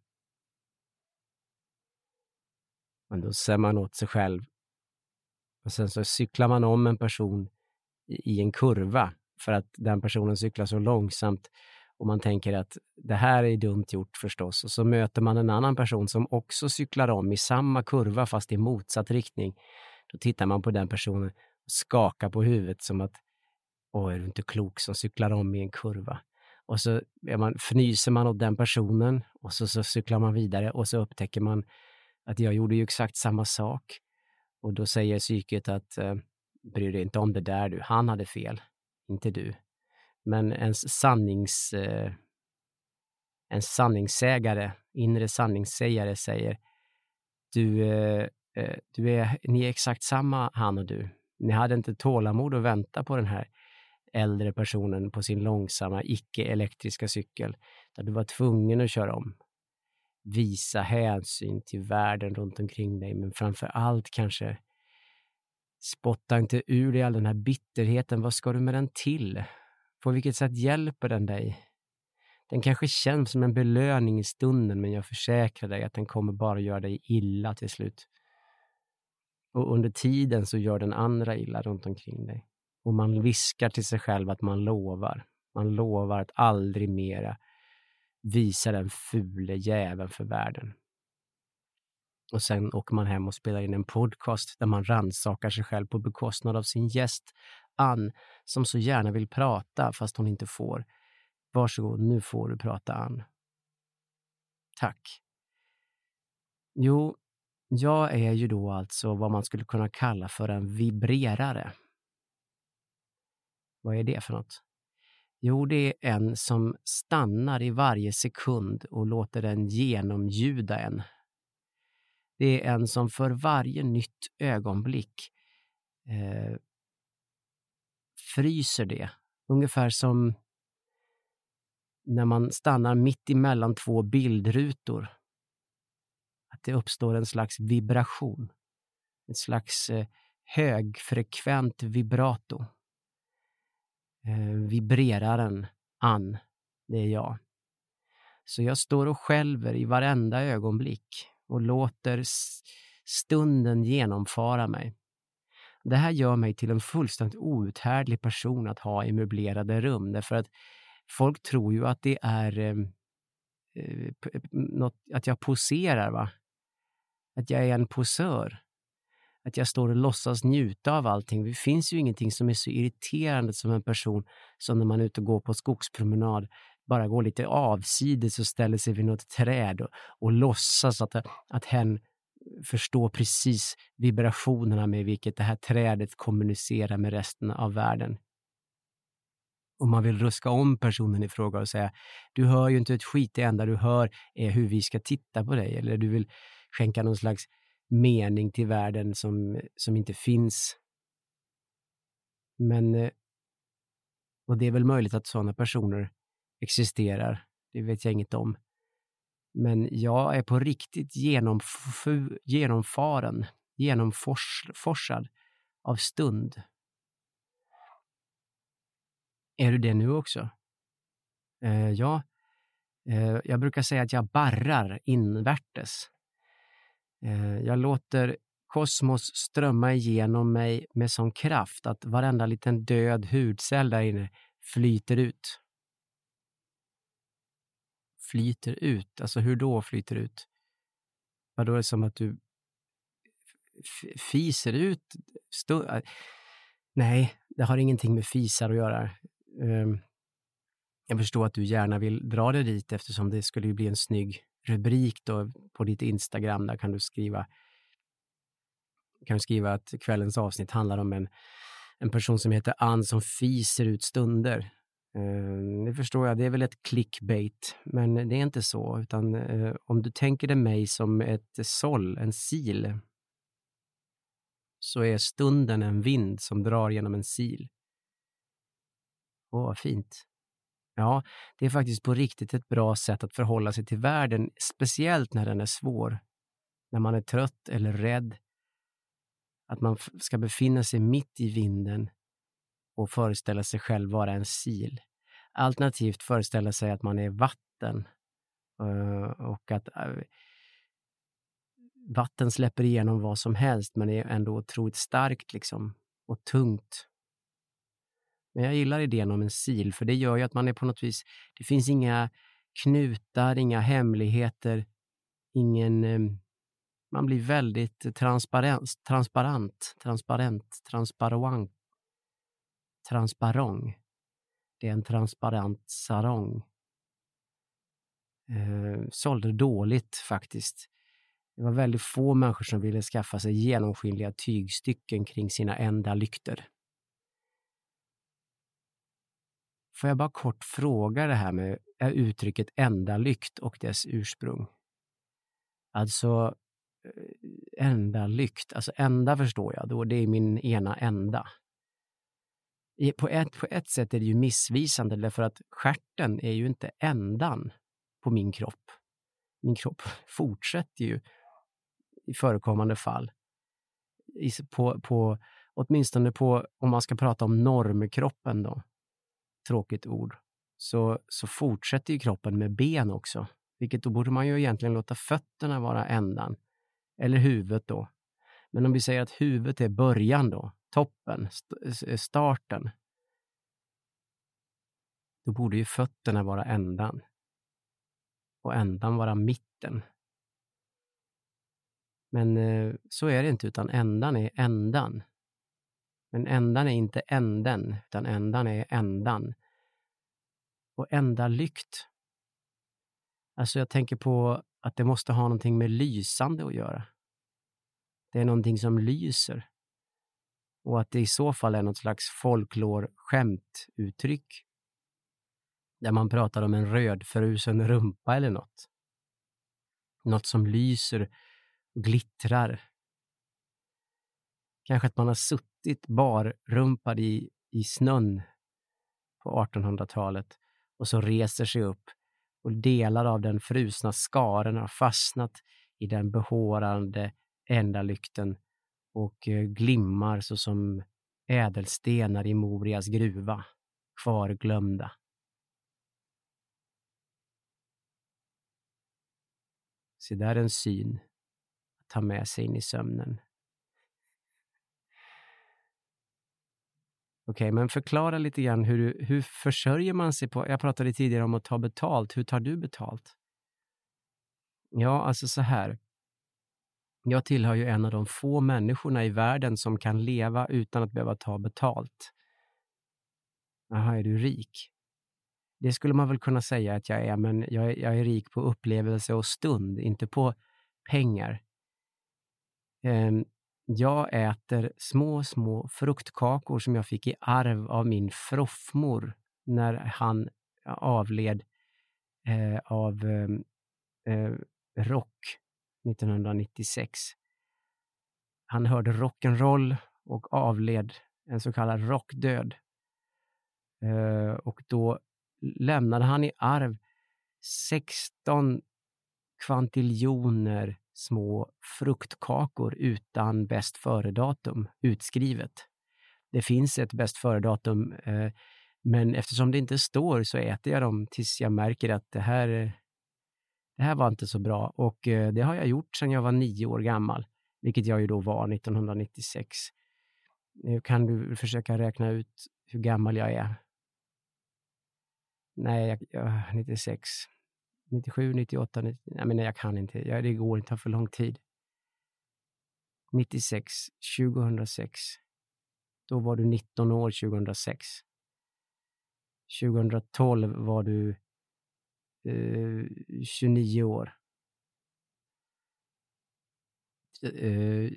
Men då ser man åt sig själv. Och sen så cyklar man om en person i, i en kurva för att den personen cyklar så långsamt. Och man tänker att det här är dumt gjort förstås. Och så möter man en annan person som också cyklar om i samma kurva fast i motsatt riktning. Då tittar man på den personen och skakar på huvudet som att åh, är du inte klok som cyklar om i en kurva. Och så är man, fnyser man åt den personen och så, så cyklar man vidare och så upptäcker man att jag gjorde ju exakt samma sak. Och då säger psyket att eh, bryr dig inte om det där du, han hade fel, inte du. Men en sannings eh, en sanningssägare, inre sanningssägare säger du, eh, du är, ni är exakt samma, han och du. Ni hade inte tålamod att vänta på den här äldre personen på sin långsamma icke-elektriska cykel där du var tvungen att köra om. Visa hänsyn till världen runt omkring dig, men framför allt kanske spotta inte ur dig all den här bitterheten. Vad ska du med den till? På vilket sätt hjälper den dig? Den kanske känns som en belöning i stunden, men jag försäkrar dig att den kommer bara göra dig illa till slut. Och under tiden så gör den andra illa runt omkring dig. Och man viskar till sig själv att man lovar. Man lovar att aldrig mera visa den fule jäveln för världen. Och sen åker man hem och spelar in en podcast där man rannsakar sig själv på bekostnad av sin gäst Ann, som så gärna vill prata fast hon inte får. Varsågod, nu får du prata, Ann. Tack. Jo, jag är ju då alltså vad man skulle kunna kalla för en vibrerare. Vad är det för något? Jo, det är en som stannar i varje sekund och låter den genomljuda en. Det är en som för varje nytt ögonblick eh, fryser det. Ungefär som när man stannar mitt emellan två bildrutor. Att det uppstår en slags vibration. Ett slags eh, högfrekvent vibrato. Eh, vibreraren Ann, det är jag. Så jag står och skälver i varenda ögonblick och låter stunden genomfara mig. Det här gör mig till en fullständigt outhärdlig person att ha i möblerade rum, därför att folk tror ju att det är eh, något, att jag poserar, va? Att jag är en posör. Att jag står och låtsas njuta av allting. Det finns ju ingenting som är så irriterande som en person som när man är ute och går på skogspromenad bara går lite avsides och ställer sig vid något träd och, och låtsas att, att hen förstår precis vibrationerna med vilket det här trädet kommunicerar med resten av världen. Och man vill ruska om personen i fråga och säga, du hör ju inte ett skit, det enda du hör är hur vi ska titta på dig. Eller du vill skänka någon slags mening till världen som, som inte finns. Men, och det är väl möjligt att sådana personer existerar, det vet jag inget om. Men jag är på riktigt genomf- genomfaren, genomforsad av stund. Är du det nu också? Eh, ja, eh, jag brukar säga att jag barrar invärtes. Eh, jag låter kosmos strömma igenom mig med sån kraft att varenda liten död hudcell där inne flyter ut. Flyter ut? Alltså hur då flyter ut? Vadå är det som att du f- fiser ut? Sto- Nej, det har ingenting med fisar att göra. Um, jag förstår att du gärna vill dra det dit eftersom det skulle ju bli en snygg rubrik då på ditt Instagram. Där kan du skriva kan du skriva att kvällens avsnitt handlar om en, en person som heter Ann som fiser ut stunder. Uh, det förstår jag, det är väl ett clickbait, men det är inte så, utan uh, om du tänker dig mig som ett såll, en sil, så är stunden en vind som drar genom en sil. Åh, vad fint. Ja, det är faktiskt på riktigt ett bra sätt att förhålla sig till världen, speciellt när den är svår. När man är trött eller rädd. Att man f- ska befinna sig mitt i vinden och föreställa sig själv vara en sil. Alternativt föreställa sig att man är vatten. Uh, och att uh, vatten släpper igenom vad som helst, men är ändå otroligt starkt liksom, och tungt. Men jag gillar idén om en sil, för det gör ju att man är på något vis, det finns inga knutar, inga hemligheter, ingen, eh, man blir väldigt transparent, transparent, transparent, transparent, transparong. Det är en transparent sarong. Eh, sålde dåligt faktiskt. Det var väldigt få människor som ville skaffa sig genomskinliga tygstycken kring sina enda lykter. Får jag bara kort fråga det här med uttrycket enda lykt och dess ursprung? Alltså, enda lykt, alltså enda förstår jag, då det är min ena enda. På ett, på ett sätt är det ju missvisande, därför att stjärten är ju inte ändan på min kropp. Min kropp fortsätter ju i förekommande fall. I, på, på, åtminstone på, om man ska prata om normkroppen då, tråkigt ord, så, så fortsätter ju kroppen med ben också. Vilket då borde man ju egentligen låta fötterna vara ändan. Eller huvudet då. Men om vi säger att huvudet är början då, toppen, st- starten. Då borde ju fötterna vara ändan. Och ändan vara mitten. Men eh, så är det inte, utan ändan är ändan. Men ändan är inte änden, utan ändan är ändan. Och ända lykt. Alltså jag tänker på att det måste ha någonting med lysande att göra. Det är någonting som lyser. Och att det i så fall är något slags folklor-skämtuttryck. Där man pratar om en rödfrusen rumpa eller något. Något som lyser och glittrar. Kanske att man har suttit barrumpad i, i snön på artonhundratalet och så reser sig upp och delar av den frusna skaren har fastnat i den behårande ändalykten och glimmar så som ädelstenar i Morias gruva, kvarglömda. Så där är en syn att ta med sig in i sömnen. Okej, okay, men förklara lite grann hur, hur försörjer man sig på, jag pratade tidigare om att ta betalt, hur tar du betalt? Ja, alltså så här. Jag tillhör ju en av de få människorna i världen som kan leva utan att behöva ta betalt. Jaha, är du rik? Det skulle man väl kunna säga att jag är, men jag är, jag är rik på upplevelse och stund, inte på pengar. Um, jag äter små, små fruktkakor som jag fick i arv av min froffmor när han avled eh, av eh, rock nittonhundranittiosex. Han hörde rock'n'roll och avled en så kallad rockdöd. Eh, och då lämnade han i arv sexton kvantiljoner små fruktkakor utan bäst före-datum utskrivet. Det finns ett bäst före-datum, eh, men eftersom det inte står så äter jag dem tills jag märker att det här, det här var inte så bra. Och eh, det har jag gjort sedan jag var nio år gammal, vilket jag ju då var nittonhundranittiosex. Nu kan du försöka räkna ut hur gammal jag är. Nej, jag, jag, nittiosex. nittiosju, nittioåtta, nittio, nej men jag kan inte, jag, det går inte, för lång tid. nittiosex, tjugohundrasex, då var du nitton år tjugohundrasex. tjugohundratolv var du eh, tjugonio år. Eh,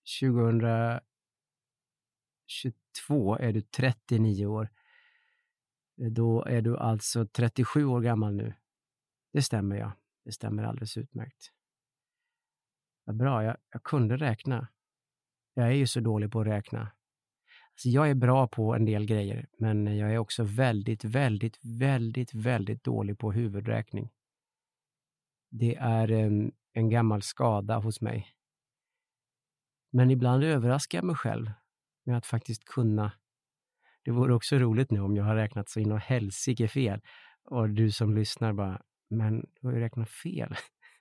tjugohundratjugotvå är du trettionio år. Då är du alltså trettiosju år gammal nu. Det stämmer, ja. Det stämmer alldeles utmärkt. Vad bra, jag, jag kunde räkna. Jag är ju så dålig på att räkna. Alltså jag är bra på en del grejer, men jag är också väldigt, väldigt, väldigt, väldigt dålig på huvudräkning. Det är en, en gammal skada hos mig. Men ibland överraskar jag mig själv med att faktiskt kunna. Det vore också roligt nu om jag har räknat så in och helsike fel. Och du som lyssnar bara, men du har ju räknat fel.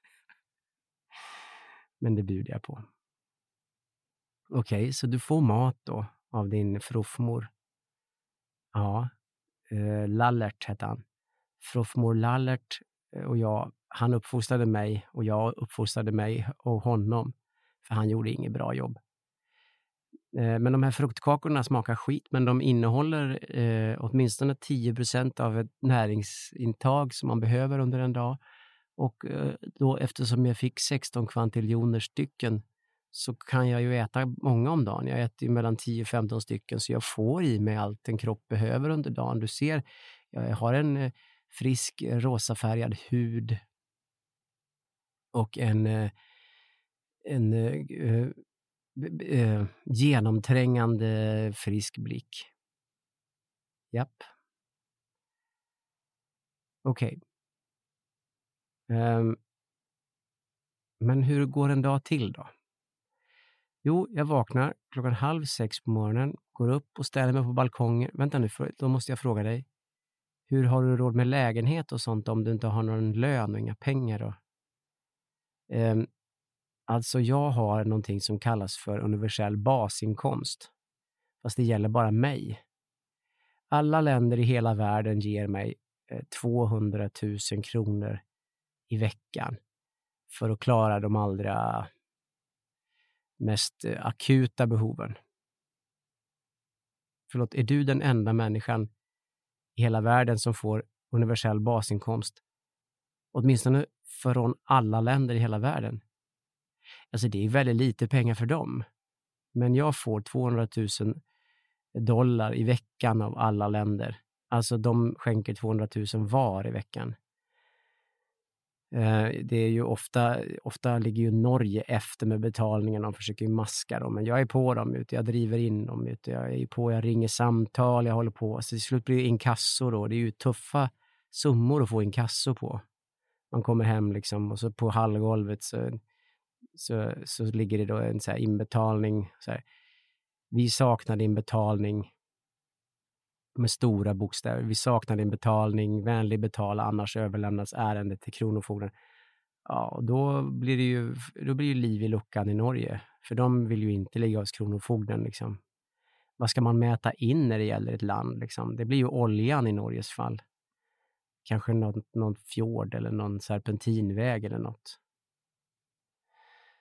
Men det bjuder jag på. Okej, okay, så du får mat då av din froffmor. Ja, eh, Lallert hette han. Froffmor Lallert och jag, han uppfostrade mig och jag uppfostrade mig och honom. För han gjorde inget bra jobb. Eh, men de här fruktkakorna smakar skit, men de innehåller eh, åtminstone tio procent av ett näringsintag som man behöver under en dag. Och eh, då eftersom jag fick sexton kvantiljoner stycken så kan jag ju äta många om dagen. Jag äter ju mellan tio till femton stycken så jag får i mig allt en kropp behöver under dagen. Du ser, jag har en eh, frisk rosafärgad hud och en, eh, en eh, eh, genomträngande frisk blick. Japp. Okej. Okay. Um, men hur går en dag till då? Jo, jag vaknar klockan halv sex på morgonen, går upp och ställer mig på balkongen. Vänta nu, för, då måste jag fråga dig. Hur har du råd med lägenhet och sånt om du inte har någon lön och inga pengar då? Um, alltså jag har någonting som kallas för universell basinkomst. Fast det gäller bara mig. Alla länder i hela världen ger mig eh, tvåhundratusen kronor i veckan för att klara de allra mest eh, akuta behoven. Förlåt, är du den enda människan i hela världen som får universell basinkomst? Åtminstone från alla länder i hela världen. Alltså det är väldigt lite pengar för dem. Men jag får tvåhundratusen dollar i veckan av alla länder. Alltså de skänker tvåhundratusen var i veckan. Eh, det är ju ofta, ofta ligger ju Norge efter med betalningen. De försöker ju maska dem. Men jag är på dem ute. Jag driver in dem ute. Jag är på, jag ringer samtal. Jag håller på. Så till slut blir det inkasso då. Det är ju tuffa summor att få inkasso på. Man kommer hem liksom och så på hallgolvet så Så, så ligger det då en så här inbetalning. Så här. Vi saknar din betalning med stora bokstäver. Vi saknar din betalning. Vänlig betala, annars överlämnas ärendet till kronofogden. Ja, och då blir det ju, då blir ju liv i luckan i Norge. För de vill ju inte ligga hos kronofogden liksom. Vad ska man mäta in när det gäller ett land liksom? Det blir ju oljan i Norges fall. Kanske någon, någon fjord eller någon serpentinväg eller något.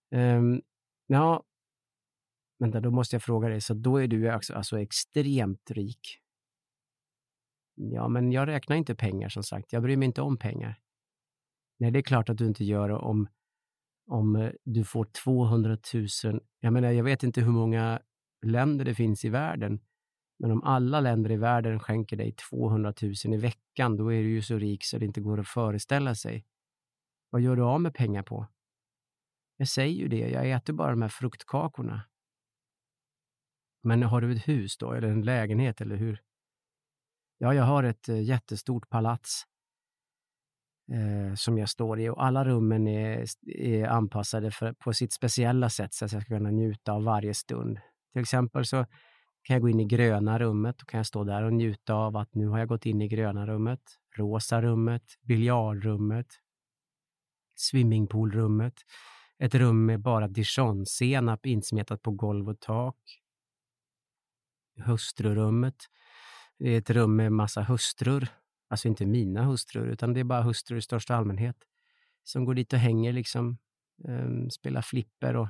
Um, ja, vänta, då måste jag fråga dig. Så då är du alltså, alltså extremt rik. Ja, men jag räknar inte pengar som sagt. Jag bryr mig inte om pengar. Nej, det är klart att du inte gör om, om du får tvåhundratusen. Jag menar, jag vet inte hur många länder det finns i världen. Men om alla länder i världen skänker dig tvåhundratusen i veckan, då är du ju så rik så det inte går att föreställa sig. Vad gör du av med pengar på? Jag säger ju det, jag äter bara de här fruktkakorna. Men har du ett hus då, eller en lägenhet, eller hur? Ja, jag har ett eh, jättestort palats eh, som jag står i och alla rummen är, är anpassade för, på sitt speciella sätt så att jag ska kunna njuta av varje stund. Till exempel så kan jag gå in i gröna rummet och kan jag stå där och njuta av att nu har jag gått in i gröna rummet, rosa rummet, biljardrummet, swimmingpoolrummet, ett rum med bara dijonsenap insmetat på golv och tak, hustrurummet. Det är ett rum med massa hustrur, alltså inte mina hustrur utan det är bara hustrur i största allmänhet som går dit och hänger liksom, um, spelar flipper och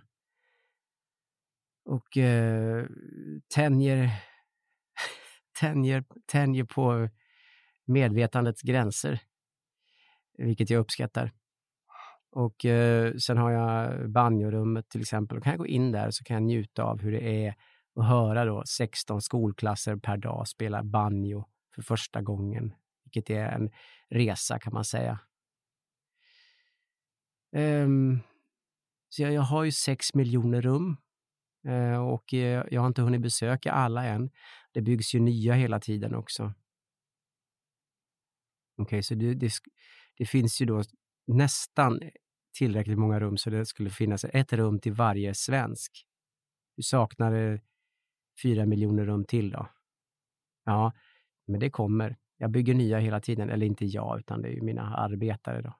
och uh, tänjer, tänjer, tänjer på medvetandets gränser, vilket jag uppskattar. Och uh, sen har jag banjorummet till exempel, och kan jag gå in där så kan jag njuta av hur det är och höra då sexton skolklasser per dag spela banjo för första gången. Vilket är en resa kan man säga. Um, så jag, jag har ju sex miljoner rum. Uh, och uh, jag har inte hunnit besöka alla än. Det byggs ju nya hela tiden också. Okej, okay, så det, det, det finns ju då nästan tillräckligt många rum så det skulle finnas ett rum till varje svensk. Du saknar fyra miljoner rum till då. Ja, men det kommer. Jag bygger nya hela tiden. Eller inte jag, utan det är ju mina arbetare då.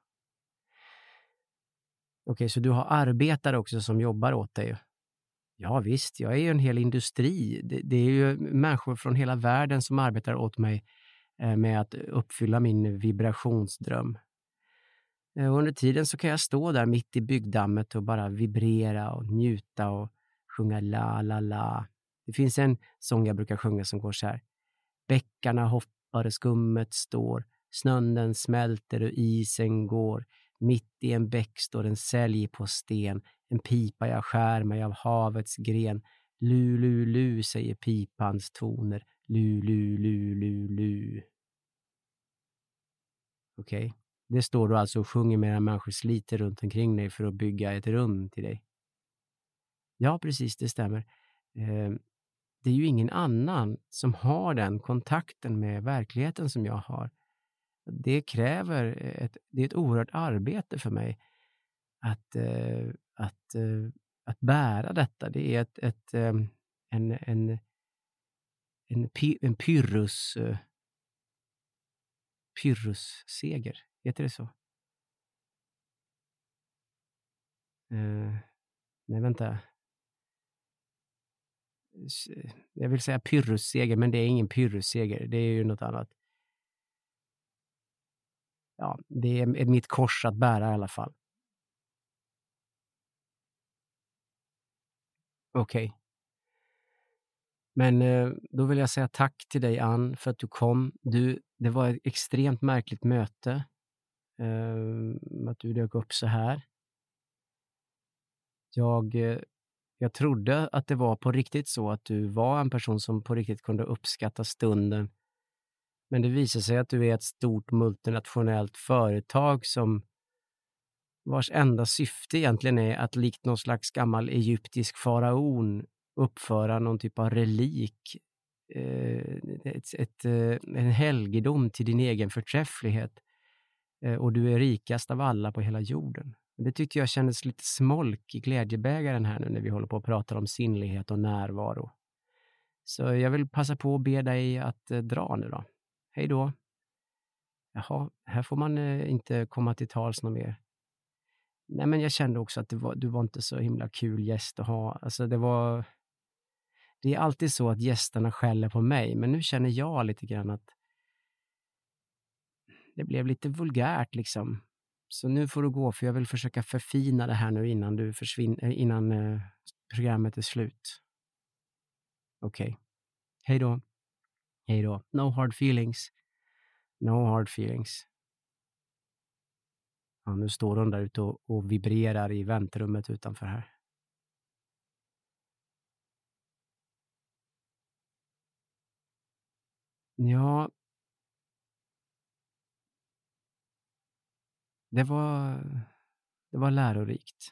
Okej, okay, så du har arbetare också som jobbar åt dig. Ja visst, jag är ju en hel industri. Det, det är ju människor från hela världen som arbetar åt mig eh, med att uppfylla min vibrationsdröm. Eh, under tiden så kan jag stå där mitt i byggdammet och bara vibrera och njuta och sjunga la la la. Det finns en sång jag brukar sjunga som går så här. Bäckarna hoppar och skummet står. Snön den smälter och isen går. Mitt i en bäck står en sälj på sten. En pipa jag skär mig av havets gren. Lu, lu, lu, säger pipans toner. Lu, lu, lu, lu, lu. Okej. Okay. Det står du alltså och sjunger medan människor sliter runt omkring dig för att bygga ett rum till dig. Ja, precis, det stämmer. Eh, det är ju ingen annan som har den kontakten med verkligheten som jag har. Det kräver ett, det är ett oerhört arbete för mig att, eh, att, eh, att bära detta. Det är ett, ett, eh, en, en, en, pi, en pyrrhus, eh, pyrrhusseger. Heter det så? Eh, nej, vänta. Jag vill säga pyrrhusseger, men det är ingen pyrrhusseger. Det är ju något annat. Ja, det är mitt kors att bära i alla fall. Okej. Okay. Men då vill jag säga tack till dig, Ann, för att du kom. Du, det var ett extremt märkligt möte. Uh, att du dök upp så här. Jag, jag trodde att det var på riktigt så att du var en person som på riktigt kunde uppskatta stunden. Men det visar sig att du är ett stort multinationellt företag som vars enda syfte egentligen är att likt någon slags gammal egyptisk faraon uppföra någon typ av relik, eh, ett, ett, en helgedom till din egen förträfflighet. Eh, och du är rikast av alla på hela jorden. Det tyckte jag kändes lite smolk i glädjebägaren här nu när vi håller på att prata om sinnlighet och närvaro. Så jag vill passa på att be dig att eh, dra nu då. Hej då. Jaha, här får man eh, inte komma till tals något mer. Nej, men jag kände också att det var, du var inte så himla kul gäst att ha. Alltså det var... Det är alltid så att gästerna skäller på mig. Men nu känner jag lite grann att det blev lite vulgärt liksom. Så nu får du gå, för jag vill försöka förfina det här nu innan du försvinner, innan eh, programmet är slut. Okej. Okay. Hej då. Hej då. No hard feelings. No hard feelings. Ja, nu står hon där ute och, och vibrerar i väntrummet utanför här. Ja. Det var, det var lärorikt.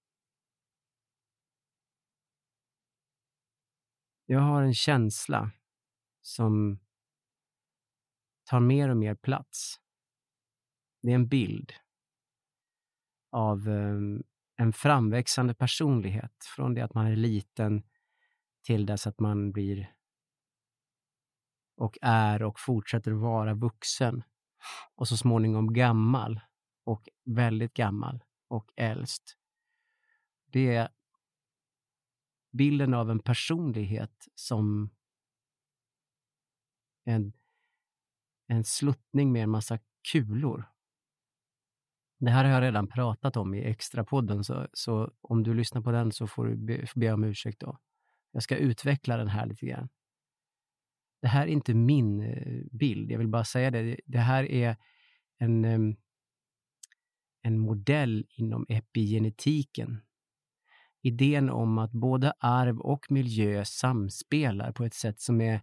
Jag har en känsla som tar mer och mer plats. Det är en bild av um, en framväxande personlighet från det att man är liten till dess att man blir och är och fortsätter vara vuxen och så småningom gammal och väldigt gammal och äldst. Det är bilden av en personlighet som en, en sluttning med en massa kulor. Det här har jag redan pratat om i extrapodden, så, så om du lyssnar på den så får du be, be om ursäkt då. Jag ska utveckla den här lite grann. Det här är inte min eh, bild, jag vill bara säga det. Det här är en, eh, en modell inom epigenetiken. Idén om att både arv och miljö samspelar på ett sätt som är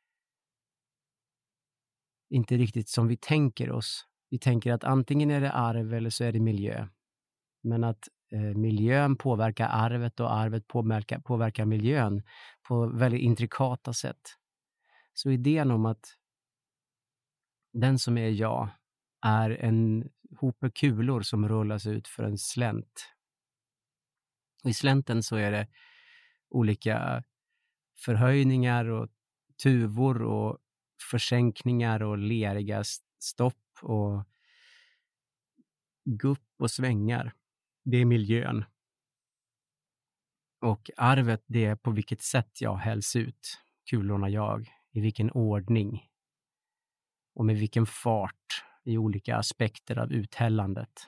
inte riktigt som vi tänker oss. Vi tänker att antingen är det arv eller så är det miljö. Men att eh, miljön påverkar arvet och arvet påverkar, påverkar miljön på väldigt intrikata sätt. Så idén om att den som är jag är en hope kulor som rullas ut för en slänt. Och i slänten så är det olika förhöjningar och tuvor och försänkningar och leriga stopp och gupp och svängar. Det är miljön. Och arvet, det är på vilket sätt jag hälls ut, kulorna jag, i vilken ordning och med vilken fart i olika aspekter av uthällandet.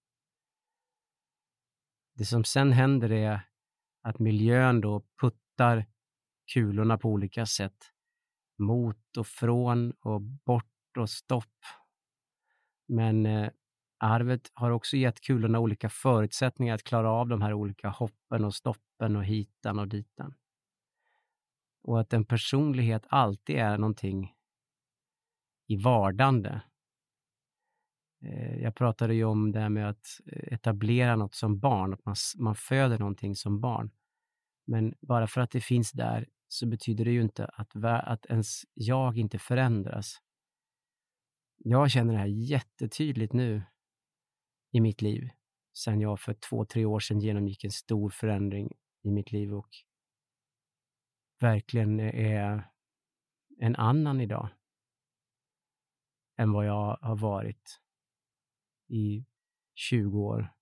Det som sen händer är att miljön då puttar kulorna på olika sätt mot och från och bort och stopp. Men eh, arvet har också gett kulorna olika förutsättningar att klara av de här olika hoppen och stoppen och hitan och ditan. Och att en personlighet alltid är någonting i vardande. Eh, jag pratade ju om det här med att etablera något som barn, att man, man föder någonting som barn. Men bara för att det finns där så betyder det ju inte att, att ens jag inte förändras. Jag känner det här jättetydligt nu i mitt liv. Sen jag för två, tre år sedan genomgick en stor förändring i mitt liv och verkligen är en annan idag än vad jag har varit i tjugo år.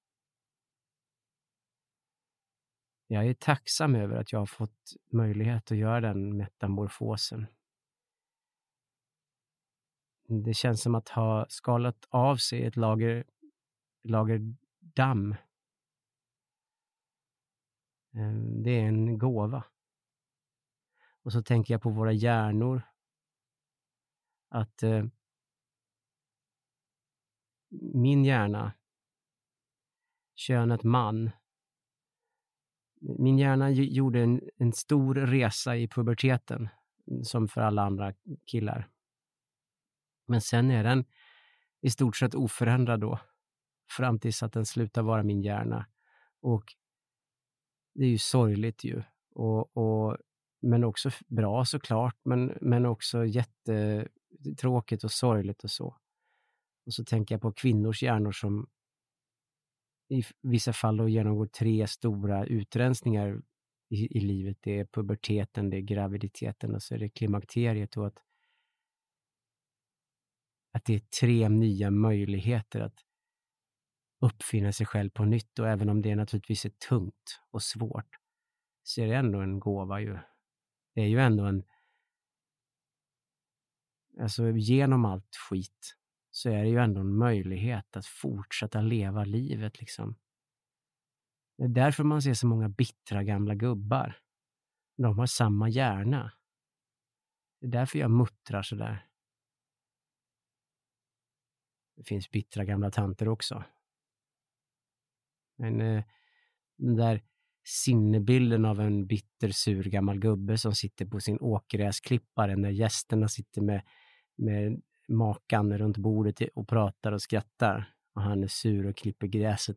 Jag är tacksam över att jag har fått möjlighet att göra den metamorfosen. Det känns som att ha skalat av sig ett lager, lager damm. Det är en gåva. Och så tänker jag på våra hjärnor. Att eh, min hjärna, könet man, min hjärna gjorde en, en stor resa i puberteten som för alla andra killar. Men sen är den i stort sett oförändrad då fram tills att den slutar vara min hjärna. Och det är ju sorgligt ju. Och, och, men också bra såklart, men, men också jättetråkigt och sorgligt och så. Och så tänker jag på kvinnors hjärnor som i vissa fall då genomgår tre stora utrensningar i, i livet. Det är puberteten, det är graviditeten och så är det klimakteriet. Och att, att det är tre nya möjligheter att uppfinna sig själv på nytt. Och även om det naturligtvis är tungt och svårt så är det ändå en gåva ju. Det är ju ändå en... Alltså genom allt skit så är det ju ändå en möjlighet att fortsätta leva livet liksom. Det är därför man ser så många bittra gamla gubbar. De har samma hjärna. Det är därför jag muttrar så där. Det finns bittra gamla tanter också. Men eh, den där sinnebilden av en bitter, sur gammal gubbe som sitter på sin åkgräsklippare när gästerna sitter med, med makan runt bordet och pratar och skrattar. Och han är sur och klipper gräset.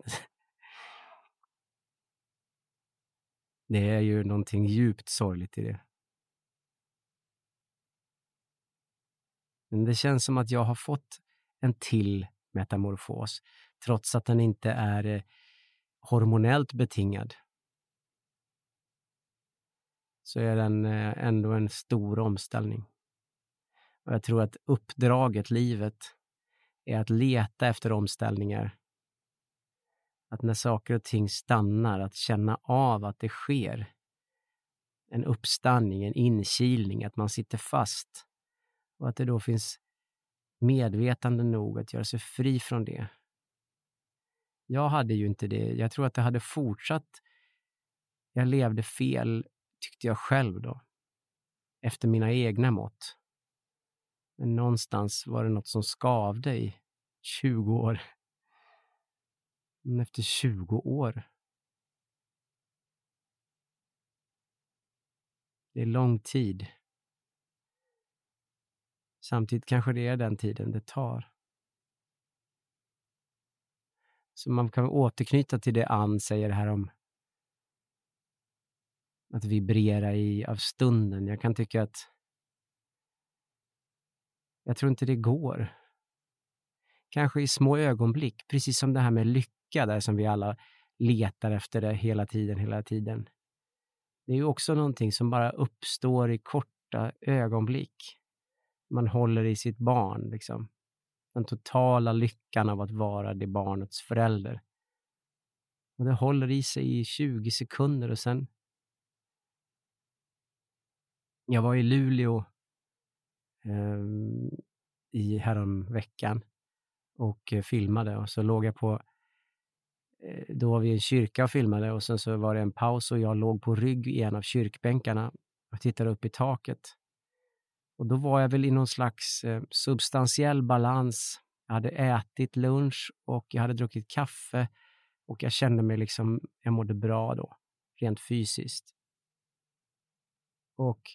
Det är ju någonting djupt sorgligt i det. Men det känns som att jag har fått en till metamorfos, trots att den inte är eh, hormonellt betingad. Så är den eh, ändå en stor omställning. Och jag tror att uppdraget, livet, är att leta efter omställningar. Att när saker och ting stannar, att känna av att det sker en uppstanning, en inkilning, att man sitter fast. Och att det då finns medvetande nog att göra sig fri från det. Jag hade ju inte det. Jag tror att det hade fortsatt. Jag levde fel, tyckte jag själv då. Efter mina egna mått. Men någonstans var det något som skavde i tjugo år. Men efter tjugo år. Det är lång tid. Samtidigt kanske det är den tiden det tar. Så man kan återknyta till det Ann säger här om att vibrera i av stunden. Jag kan tycka att jag tror inte det går. Kanske i små ögonblick, precis som det här med lycka där som vi alla letar efter det hela tiden, hela tiden. Det är ju också någonting som bara uppstår i korta ögonblick. Man håller i sitt barn liksom. Den totala lyckan av att vara det barnets förälder. Och det håller i sig i tjugo sekunder och sen. Jag var i Luleå eh, i häromveckan och eh, filmade och så låg jag på eh, då var vi i en kyrka och filmade och sen så var det en paus och jag låg på rygg i en av kyrkbänkarna och tittade upp i taket. Och då var jag väl i någon slags eh, substantiell balans. Jag hade ätit lunch och jag hade druckit kaffe. Och jag kände mig liksom, jag mådde bra då. Rent fysiskt. Och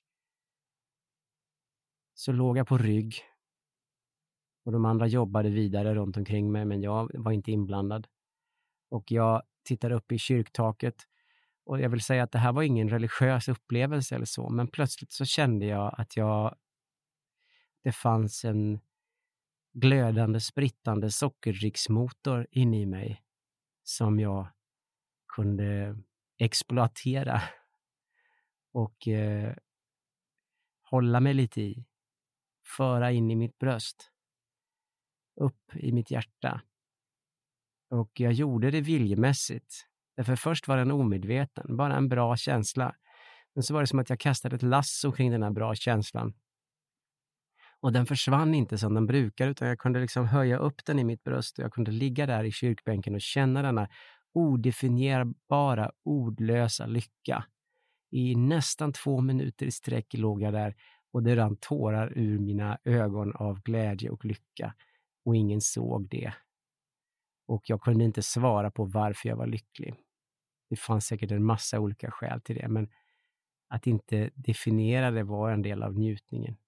så låg jag på rygg. Och de andra jobbade vidare runt omkring mig. Men jag var inte inblandad. Och jag tittade upp i kyrktaket. Och jag vill säga att det här var ingen religiös upplevelse eller så. Men plötsligt så kände jag att jag det fanns en glödande, sprittande sockerdricksmotor inne i mig som jag kunde exploatera och eh, hålla mig lite i. Föra in i mitt bröst. Upp i mitt hjärta. Och jag gjorde det viljemässigt. Därför först var den omedveten. Bara en bra känsla. Men så var det som att jag kastade ett lasso kring den här bra känslan. Och den försvann inte som den brukar utan jag kunde liksom höja upp den i mitt bröst och jag kunde ligga där i kyrkbänken och känna denna odefinierbara, ordlösa lycka. I nästan två minuter i sträck låg jag där och det rann tårar ur mina ögon av glädje och lycka och ingen såg det. Och jag kunde inte svara på varför jag var lycklig. Det fanns säkert en massa olika skäl till det men att inte definiera det var en del av njutningen.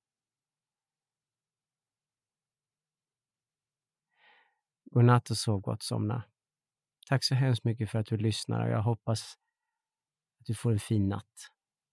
God natt och sov gott, somna. Tack så hemskt mycket för att du lyssnar och jag hoppas att du får en fin natt.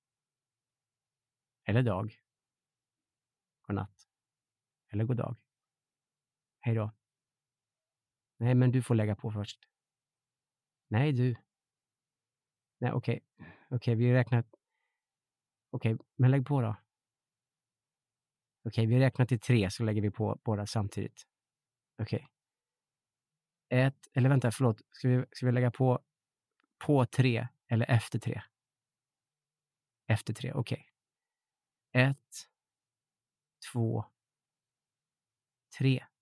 Eller dag. God natt. Eller god dag. Hej då. Nej, men du får lägga på först. Nej, du. Nej, okej. Okay. Okej, okay, vi räknar. Okej, okay, men lägg på då. Okej, okay, vi räknar till tre så lägger vi på båda samtidigt. Okej. Okay. Ett, eller vänta, förlåt. Ska vi, ska vi lägga på på tre eller efter tre? Efter tre, okej. Okay. Ett, två, tre.